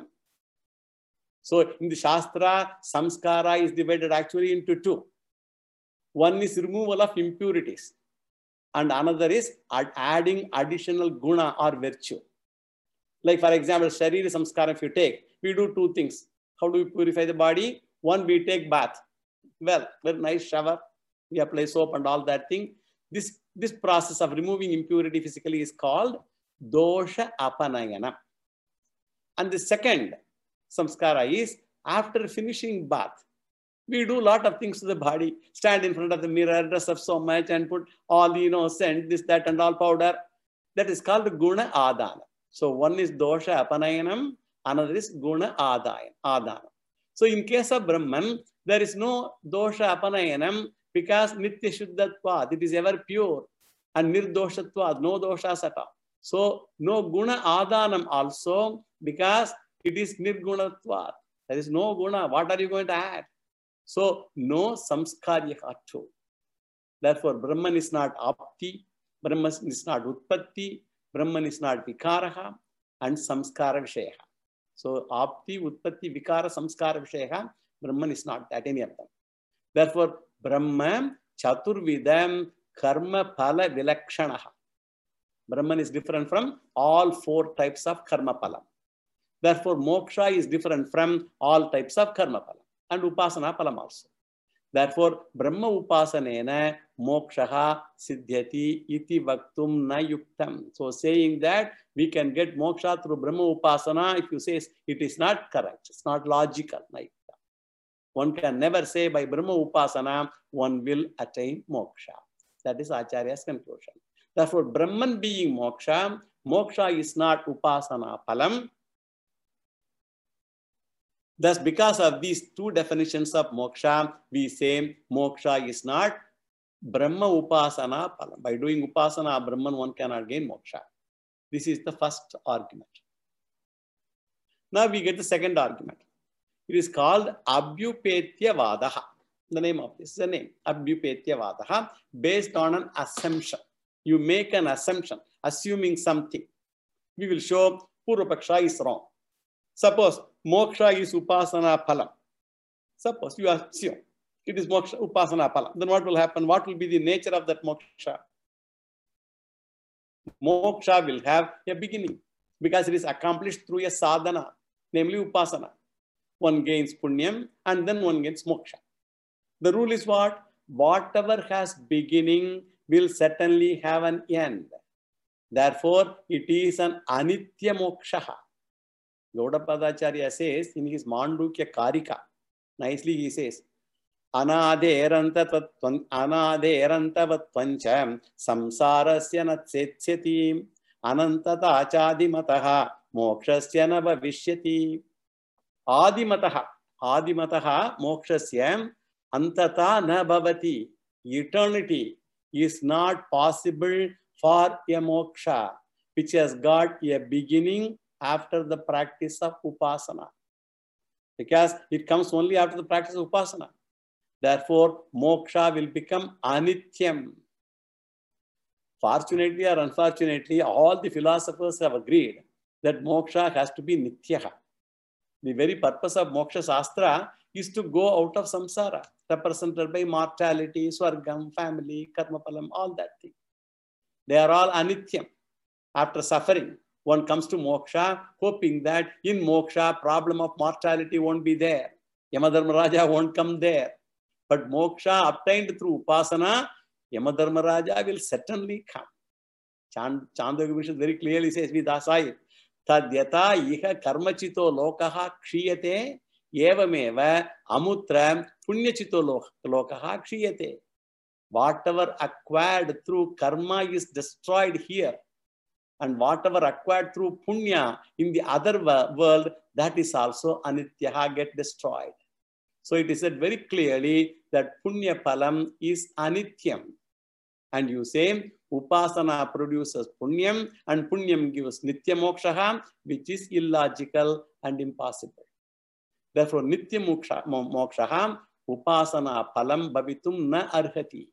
So in the Shastra, samskara is divided actually into two. One is removal of impurities and another is adding additional guna or virtue. Like for example, Sharira samskara if you take, we do two things. How do we purify the body? One, we take bath. Well, very nice shower. We apply soap and all that thing. This process of removing impurity physically is called dosha apanayana. And the second samskara is after finishing bath, we do a lot of things to the body. Stand in front of the mirror, dress up so much and put all, scent, this, that and all powder. That is called guna adana. So one is dosha apanayanam, another is guna adana. So in case of Brahman, there is no dosha apanayanam because nitya shuddhatvad, it is ever pure, and nirdoshatvad, no doshas at all. So no guna adanam also because it is nirgunatvad. There is no guna. What are you going to add? So no samskaryaka too. Therefore, Brahman is not apti, Brahman is not utpatti, Brahman is not vikaraha, and samskara vishayaha. So apti, utpatti, vikara, samskara vishayaha, Brahman is not that any of them. Therefore, Brahman chaturvidam karma phala vilakshanaha. Brahman is different from all four types of karma phala. Therefore, moksha is different from all types of karma phala and upasana phalam also. Therefore, Brahma upasanena mokshaha siddhyati iti vaktum na yuktam. So saying that we can get moksha through Brahma upasana, if you say it is not correct, it's not logical. One can never say by Brahma upasana one will attain moksha. That is Acharya's conclusion. Therefore, Brahman being moksha, moksha is not upasana phalam. Thus, because of these two definitions of moksha, we say moksha is not Brahma upasana phalam. By doing upasana Brahman, one cannot gain moksha. This is the first argument. Now we get the second argument. It is called Abhyupetyavadaha. The name of this is the name. Abhyupetyavadaha, based on an assumption. You make an assumption, assuming something. We will show Purvapaksha is wrong. Suppose moksha is upasana phalam. Suppose you assume. It is moksha, upasana phala. Then what will happen? What will be the nature of that moksha? Moksha will have a beginning because it is accomplished through a sadhana, namely upasana. One gains punyam and then one gains moksha. The rule is what? Whatever has beginning will certainly have an end. Therefore, it is an anitya moksha. Gaudapadacharya says in his Mandukya Karika, nicely he says, Anade erantavatvancha samsarasya na tsetsyati anantata achadimataha mokshasya na bhavishyati. Adimataha mokshasya antata na bhavati. Eternity is not possible for a moksha which has got a beginning after the practice of upasana, because it comes only after the practice of upasana. Therefore, moksha will become anityam. Fortunately or unfortunately, all the philosophers have agreed that moksha has to be nityaha. The very purpose of moksha shastra is to go out of samsara, represented by mortality, swargam, family, karma palam, all that thing. They are all anityam. After suffering, one comes to moksha, hoping that in moksha, problem of mortality won't be there. Yamadharmaraja won't come there. But moksha obtained through upasana, Yamadharmaraja will certainly come. Chandogya Upanishad very clearly says with Asai, Tadyata iha karmachito lokaha kshiyate evameva amutra punyachito lokaha kshiyate. Whatever acquired through karma is destroyed here. And whatever acquired through punya in the other world, that is also anityaha, get destroyed. So it is said very clearly that punya palam is anityam. And you say upasana produces punyam and punyam gives nitya moksha, which is illogical and impossible. Therefore, nitya moksha upasana palam bhavitum na arhati.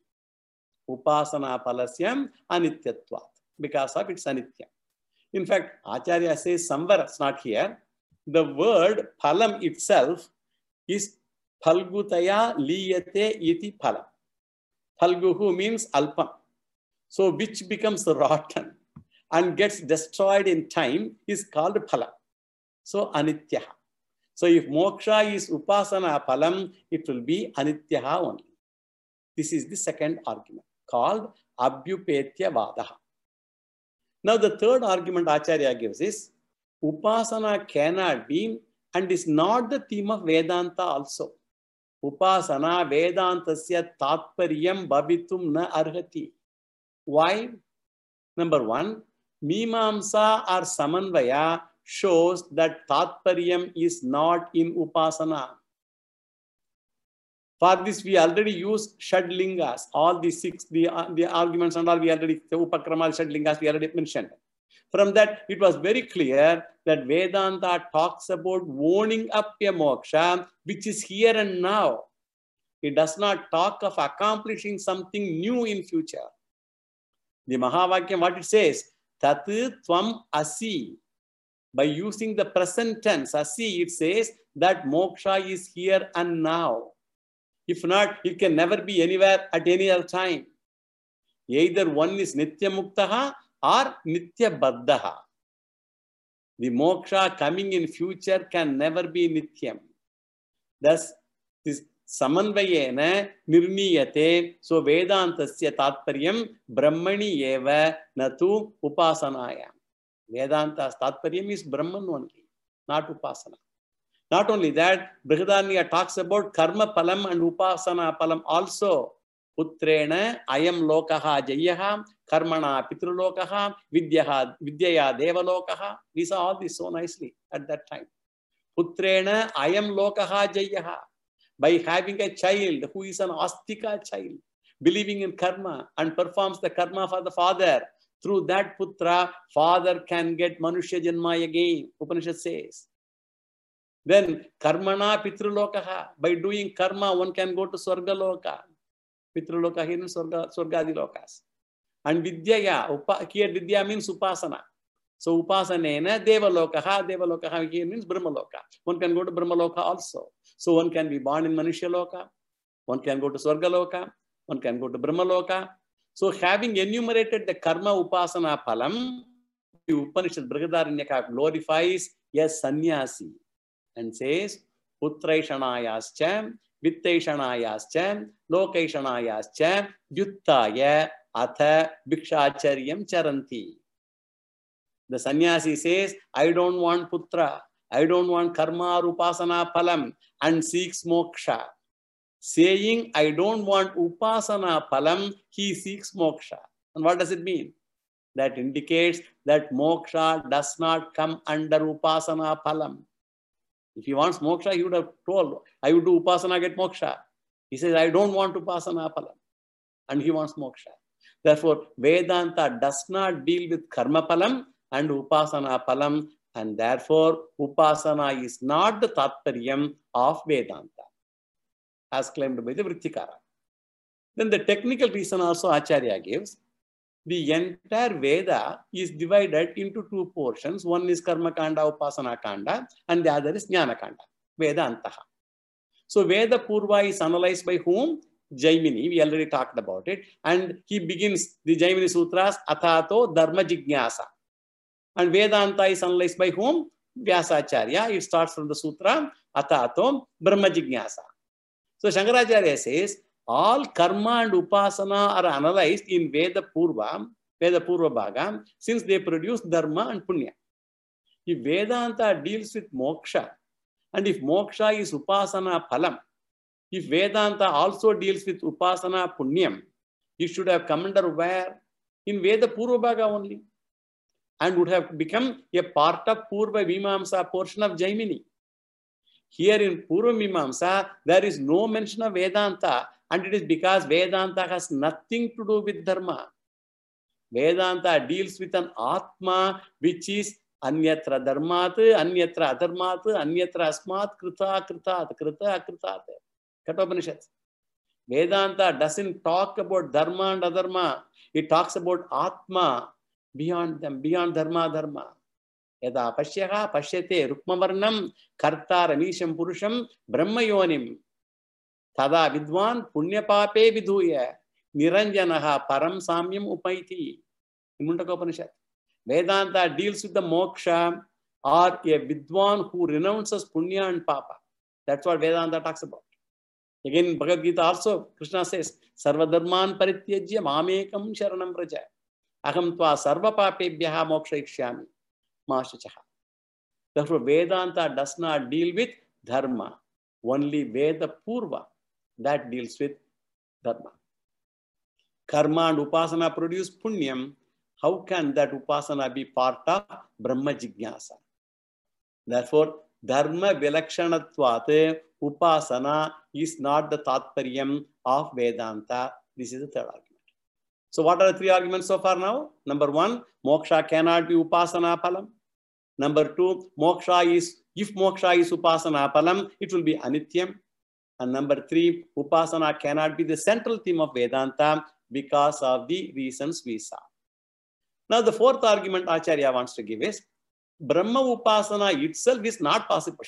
Upasana palasyam anityatvat, because of its anitya. In fact, Acharya says somewhere, it's not here, the word palam itself is Phalgutaya liyate iti phalam. Phalguhu means alpam. So which becomes rotten and gets destroyed in time is called phalam. So anityaha. So if moksha is upasana phalam, it will be anityaha only. This is the second argument called abhyupetya vadaha. Now the third argument Acharya gives is upasana cannot be and is not the theme of Vedanta also. Upasana Vedantasya tatparyam bhavitum na arhati. Why? Number one, Mimamsa or Samanvaya shows that tatparyam is not in upasana. For this, we already use Shadlingas, all the six, the arguments and all we already, the Upakramal Shadlingas we already mentioned. From that, it was very clear that Vedanta talks about owning up a moksha, which is here and now. It does not talk of accomplishing something new in future. The Mahavakyam, what it says, Tat Tvam Asi. By using the present tense, Asi, it says that moksha is here and now. If not, it can never be anywhere at any other time. Either one is Nitya Muktaha or Nitya Baddhaha. The moksha coming in future can never be Nityam. Thus, this Samanvayena Nirniyate, so Vedantasya Tatparyam Brahmani Eva Natu Upasanaya. Vedanta's Tatparyam is Brahman only, not Upasana. Not only that, Brihadaranyaka talks about karma palam and upasana palam also. Putrena ayam lokaha jayaha, karmana pitrulokaha, vidyaya devalokaha. We saw all this so nicely at that time. Putrena ayam lokaha jayaha. By having a child who is an astika child, believing in karma and performs the karma for the father, through that putra, father can get manushya janma again, Upanishad says. Then karmana pitrulokaha. By doing karma, one can go to Swargaloka. Pitruloka here means Swargadi lokas. And vidyaya, here vidya means upasana. So upasanena devalokaha. Devalokaha here means Brahmaloka. One can go to Brahmaloka also. So one can be born in Manushya Loka. One can go to Swargaloka, one can go to Brahmaloka. So having enumerated the karma upasana phalam, the Upanishad Brihadaranyaka glorifies a sannyasi and says, Putraishanayascha, Vittaishanayascha, Lokaishanayascha, Yuttaya, Atha, Bhikshacharyam Charanti. The sannyasi says, I don't want putra, I don't want karma or upasana phalam, and seeks moksha. Saying, I don't want upasana phalam, he seeks moksha. And what does it mean? That indicates that moksha does not come under upasana phalam. If he wants moksha, he would have told, I would do upasana, get moksha. He says, I don't want upasana phalam. And he wants moksha. Therefore, Vedanta does not deal with karma phalam and upasana phalam. And therefore, upasana is not the tatparyam of Vedanta, as claimed by the Vrittikara. Then the technical reason also Acharya gives. The entire Veda is divided into two portions. One is Karma Kanda, Upasana Kanda, and the other is Jnana Kanda, Vedantaha. So Veda Purva is analyzed by whom? Jaimini, we already talked about it. And he begins the Jaimini Sutras, Athato Dharma Jignasa. And Vedanta is analyzed by whom? Vyasacharya. It starts from the Sutra, Athato Brahma Jignasa. So Shankaracharya says, all karma and upasana are analyzed in Veda Purva Bhaga, since they produce dharma and punya. If Vedanta deals with moksha, and if moksha is upasana phalam, if Vedanta also deals with upasana punyam, it should have come under where? In Veda Purva Bhaga only, and would have become a part of Purva Mimamsa portion of Jaimini. Here in Purva Mimamsa, there is no mention of Vedanta, and it is because Vedanta has nothing to do with dharma. Vedanta deals with an Atma which is Anyatra Dharmat, Anyatra Adharmat, Anyatra Asmat, Krita Kritat, Krita Kritat. Kathopanishad. Vedanta doesn't talk about dharma and adharma. It talks about Atma beyond them, beyond dharma. Yada Pashyaha Pashyate Rukmavarnam Karta Ramisham Purusham Brahma Yonim Tada Vidwan Punya Pape Vidhuya Niranjanaha Param Samyam Upaiti. Mundaka Vedanta deals with the moksha or a Vidwan who renounces Punya and Papa. That's what Vedanta talks about. Again, in Bhagavad Gita also, Krishna says, Sarvadharman Parityajya Mamekam Sharanam Praja. Aham tva sarva papebhyaha mokshaishyami. Therefore, Vedanta does not deal with dharma. Only Veda Purva that deals with dharma. Karma and upasana produce punyam. How can that upasana be part of Brahma Jignasa? Therefore, dharma vilakshanatvat upasana is not the tatparyam of Vedanta. This is the third argument. So what are the three arguments so far now? Number one, moksha cannot be upasana phalam. Number two, if moksha is upasana phalam, it will be anityam. And number three, upasana cannot be the central theme of Vedanta because of the reasons we saw. Now the fourth argument Acharya wants to give is, Brahma upasana itself is not possible.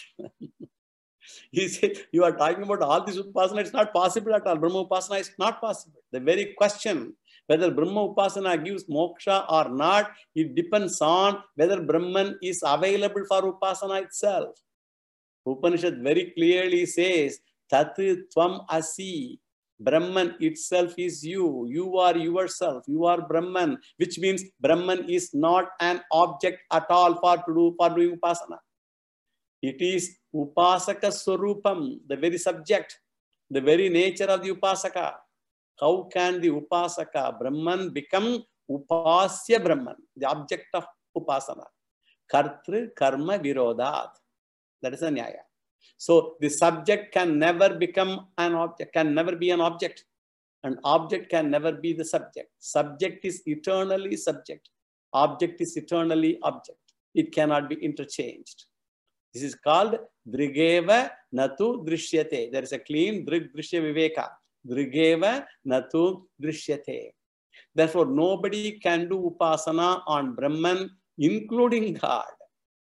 He said, you are talking about all this upasana, it's not possible at all. Brahma upasana is not possible. The very question whether Brahma upasana gives moksha or not, it depends on whether Brahman is available for upasana itself. Upanishad very clearly says, Tat Tvam Asi. Brahman itself is you. You are yourself. You are Brahman, which means Brahman is not an object at all for doing upasana. It is upasaka swarupam, the very subject, the very nature of the upasaka. How can the upasaka Brahman become upasya Brahman, the object of upasana? Kartri karma virodat. That is a nyaya. So the subject can never become an object, can never be an object. An object can never be the subject. Subject is eternally subject. Object is eternally object. It cannot be interchanged. This is called Drigeva Natu Drishyate. There is a clean Drig Drishya Viveka. Drigeva Natu Drishyate. Therefore, nobody can do upasana on Brahman, including God.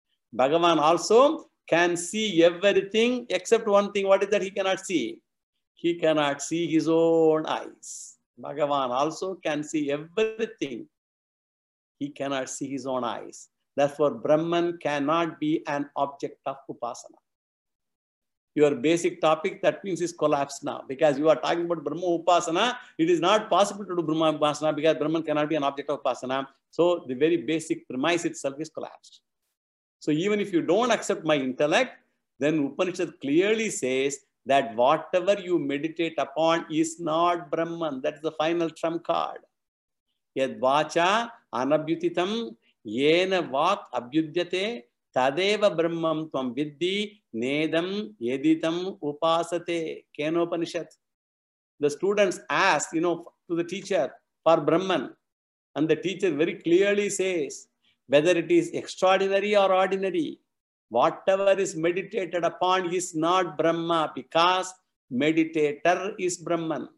Bhagavan also can see everything except one thing. What is that he cannot see? He cannot see his own eyes. Bhagavan also can see everything. He cannot see his own eyes. Therefore, Brahman cannot be an object of upasana. Your basic topic, that means, is collapsed now, because you are talking about Brahma upasana. It is not possible to do Brahma upasana because Brahman cannot be an object of upasana. So the very basic premise itself is collapsed. So even if you don't accept my intellect, then Upanishad clearly says that whatever you meditate upon is not Brahman. That's the final trump card. Yad vacha anabhyutitam yena vak abhyudyate tadeva brahmam tvam viddi nedam yeditam upasate. Kenopanishad. The students ask, to the teacher for Brahman. And the teacher very clearly says, whether it is extraordinary or ordinary, whatever is meditated upon is not Brahma, because meditator is Brahman.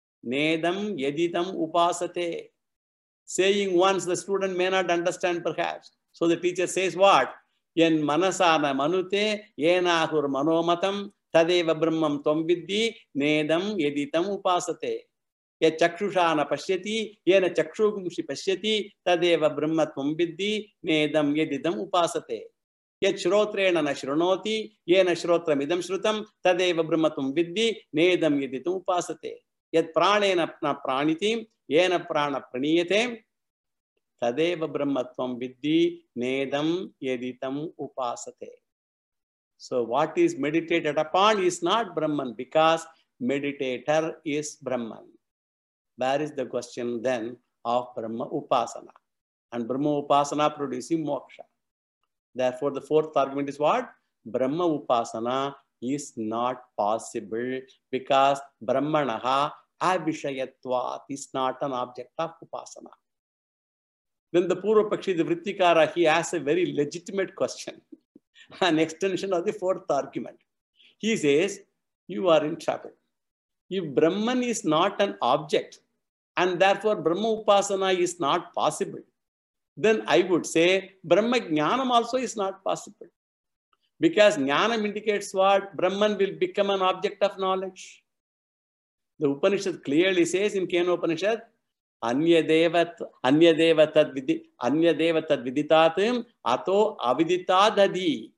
Nedam yeditam upasate. Saying once, the student may not understand perhaps. So the teacher says what? Yen manasana manute yenahur manomatam tadeva brahmam tvam viddi nedam yeditam upasate. Ye chakshusha pashyati yena chakshugumshi pashyati tadeva brahma tvam viddi nedam yeditam upasate. Ye shrotrena na shrunoti yena shrotram idam shrutam tadeva brahma tvam viddi nedam yeditam upasate. Yet pranena pranitim yena prana praniyate tadeva brahmatvam viddi nedam yeditam upasate. So what is meditated upon is not Brahman, because meditator is Brahman. Where is the question then of Brahma upasana? And Brahma upasana producing moksha. Therefore, the fourth argument is what? Brahma upasana is not possible because Brahmanaha avishayatvat is not an object of upasana. Then the Purva Pakshi, the Vrittikara, he asks a very legitimate question, an extension of the fourth argument. He says, you are in trouble. If Brahman is not an object, and therefore Brahma upasana is not possible, then I would say Brahma Jnanam also is not possible. Because Jnanam indicates what? Brahman will become an object of knowledge. The Upanishad clearly says in Kena Upanishad, Anyadeva tad viditat ato aviditadhadi.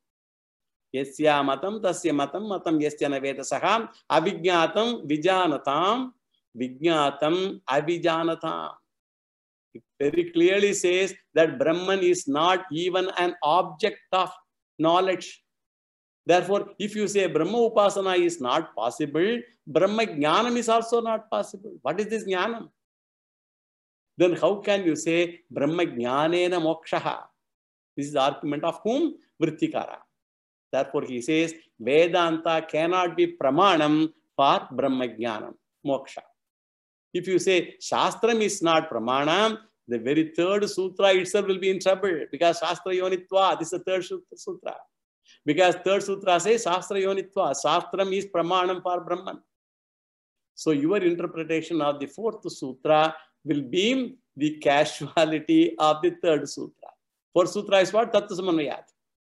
Yasya matam tasya matam yasya navedasaha avijnatam vijanatam vijnatam avijanatam. It very clearly says that Brahman is not even an object of knowledge. Therefore, if you say Brahma upasana is not possible, Brahma Jnanam is also not possible. What is this Jnanam? Then how can you say Brahma Jnanena mokshaha? This is the argument of whom? Vrittikara. Therefore, he says Vedanta cannot be pramanam for Brahma Jnanam, moksha. If you say Shastram is not pramanam, the very third sutra itself will be in trouble, because Shastra Yonitva, this is the third sutra. Because third sutra says Shastra Yonitva, Shastram is pramanam for Brahman. So your interpretation of the fourth sutra will be the casuality of the third sutra. Fourth sutra is what? Tattva Samanvayat.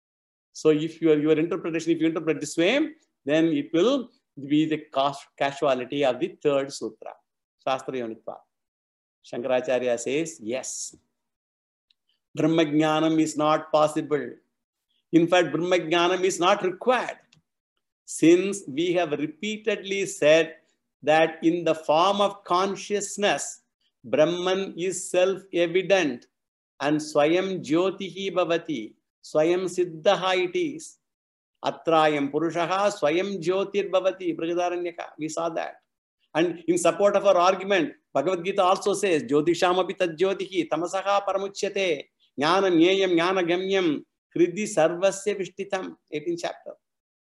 So if your interpretation, if you interpret this way, then it will be the casualty of the third sutra, Shastra Yonitva. Shankaracharya says, yes, Brahma Jnanam is not possible. In fact, Brahma Jnanam is not required, since we have repeatedly said that in the form of consciousness, Brahman is self-evident and Swayam Jyotihi Bhavati, Swayam Siddhaha it is. Atrayam Purushaha Swayam Jyotir Bhavati, Brihadaranyaka, we saw that. And in support of our argument, Bhagavad Gita also says, Jyotishamapi Tadjyotihi Tamasaha Paramuchyate Jnanam Nyayam Jnana Gamyam Hridhi Sarvasya Vishtitam, 18th chapter.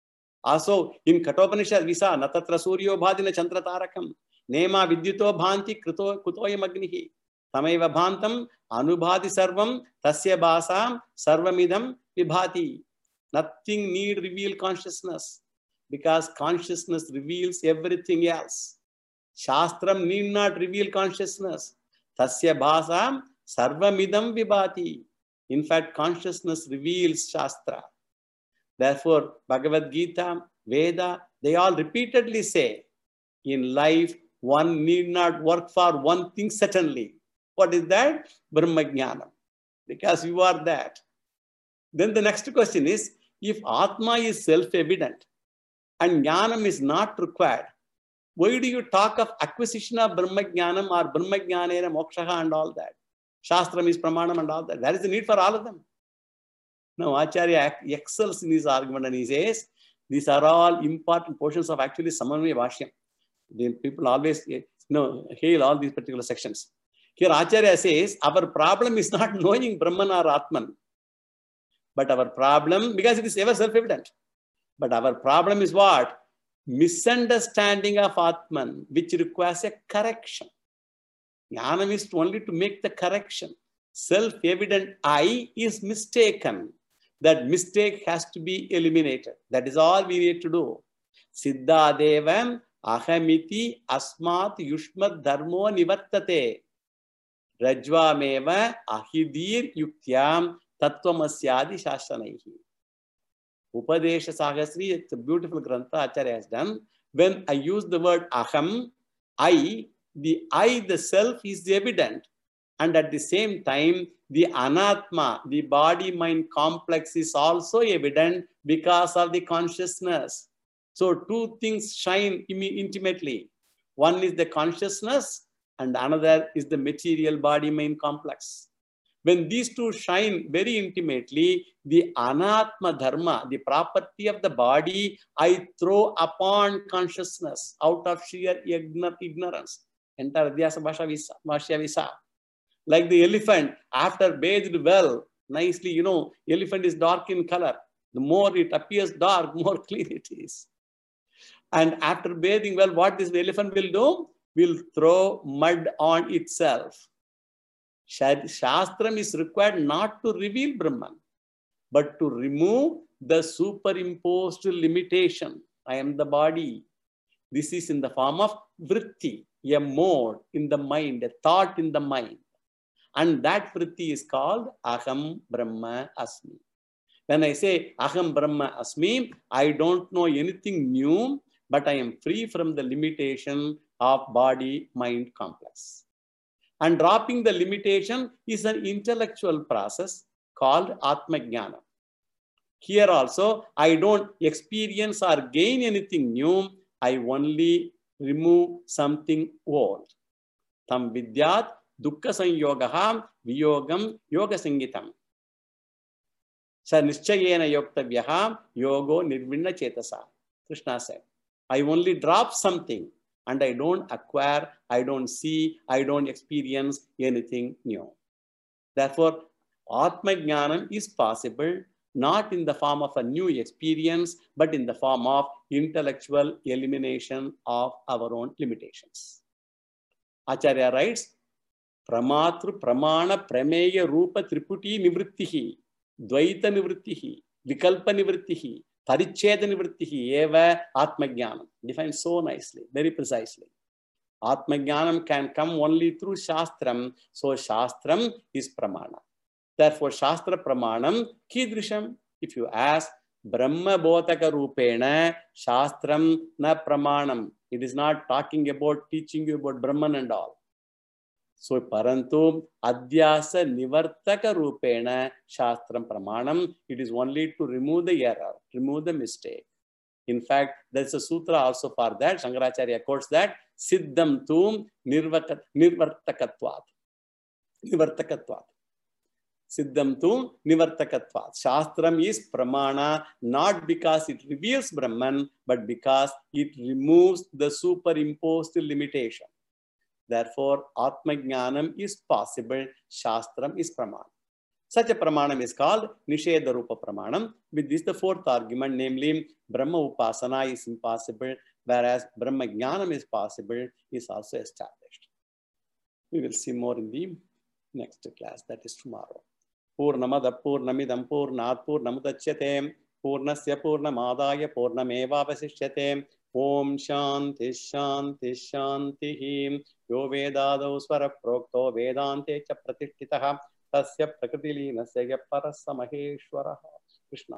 Also, in Kathopanishad, we saw Natatra Suryo Bhadina Chandra Tarakam Nema Vidyuto Bhanti Kutoyam Agnihi Tameva Bhantam Anubhati Sarvam Tasya Basam Sarvamidam Vibhati. Nothing need reveal consciousness, because consciousness reveals everything else. Shastram need not reveal consciousness. Tasya Basam Sarvamidam Vibhati. In fact, consciousness reveals Shastra. Therefore, Bhagavad Gita, Veda, they all repeatedly say, In life, one need not work for one thing certainly. What is that? Brahmajnanam. Because you are that. Then the next question is, if Atma is self-evident and Jnanam is not required, why do you talk of acquisition of Brahmajnanam or Brahmajnanena mokshaha and all that? Shastram is pramanam and all that. There is a need for all of them. Now, Acharya excels in his argument and he says, these are all important portions of actually Samanvaya Bhashyam. The people always hail all these particular sections. Here Acharya says, our problem is not knowing Brahman or Atman. But our problem, because it is ever self-evident. But our problem is what? Misunderstanding of Atman, which requires a correction. Jnanam is only to make the correction. Self-evident I is mistaken. That mistake has to be eliminated. That is all we need to do. Siddha devam ahamiti asmat yushmat dharmo nivartate. Rajvameva ahidir yuktyam tatvamasyadi shashanaihi. Upadesha Sahasri, it's a beautiful grantha Acharya has done. When I use the word aham, the self is evident. And at the same time, the anatma, the body-mind complex is also evident because of the consciousness. So two things shine intimately. One is the consciousness and another is the material body-mind complex. When these two shine very intimately, the anatma dharma, the property of the body, I throw upon consciousness out of sheer ignorance. Enter Adhyasa Bhashya Visa. Like the elephant, after bathed well, nicely, elephant is dark in color. The more it appears dark, more clean it is. And after bathing well, what this elephant will do? Will throw mud on itself. Shastram is required not to reveal Brahman, but to remove the superimposed limitation. I am the body. This is in the form of vritti, a mode in the mind, a thought in the mind. And that vritti is called Aham Brahma Asmi. When I say Aham Brahma Asmi, I don't know anything new, but I am free from the limitation of body-mind complex. And dropping the limitation is an intellectual process called Atma Jnana. Here also, I don't experience or gain anything new. I only remove something old. Tam vidyat dukkha sanyogaha viyogam yoga sangitam. Sa nischayena yoktavyaha yogo nirvinna chetasa. Krishna said, I only drop something and I don't acquire, I don't see, I don't experience anything new. Therefore, Atma Jnanam is possible not in the form of a new experience, but in the form of intellectual elimination of our own limitations. Acharya writes, Pramatru Pramana Prameya Rupa Triputi Nivrittihi, Dvaita Nivrittihi, Vikalpa Nivrittihi, Paricheda Nivrittihi, Eva Atma Jnanam. Defined so nicely, very precisely. Atma Jnanam can come only through Shastram, so Shastram is Pramana. Therefore, Shastra Pramanam Kidrisham. If you ask, Brahma Bhotaka Rupena, Shastram na Pramanam. It is not talking about teaching you about Brahman and all. So, Parantu Adhyasa Nivartaka Rupena Shastram Pramanam. It is only to remove the error, remove the mistake. In fact, there is a sutra also for that. Shankaracharya quotes that Siddham Tum Nirvartakatvat. Nivartakatvat. Siddham tu nivartakatvat. Shastram is pramana not because it reveals Brahman, but because it removes the superimposed limitation. Therefore, Atma Jnanam is possible. Shastram is pramana. Such a pramanam is called Nisheda Rupa Pramanam. With this, the fourth argument, namely Brahma Upasana is impossible, whereas Brahma Jnanam is possible, is also established. We will see more in the next class, that is tomorrow. Purnamada Purnamidam Purnat Purnamudachyate Purnasya Purnamadaya Purnamevavasishyate Om Shanti Shanti Shanti Yo Vedado Swara Prokto Vedante Cha Pratishtitaha Tasya Prakriti Linasya Parasa Maheshwaraha Krishna.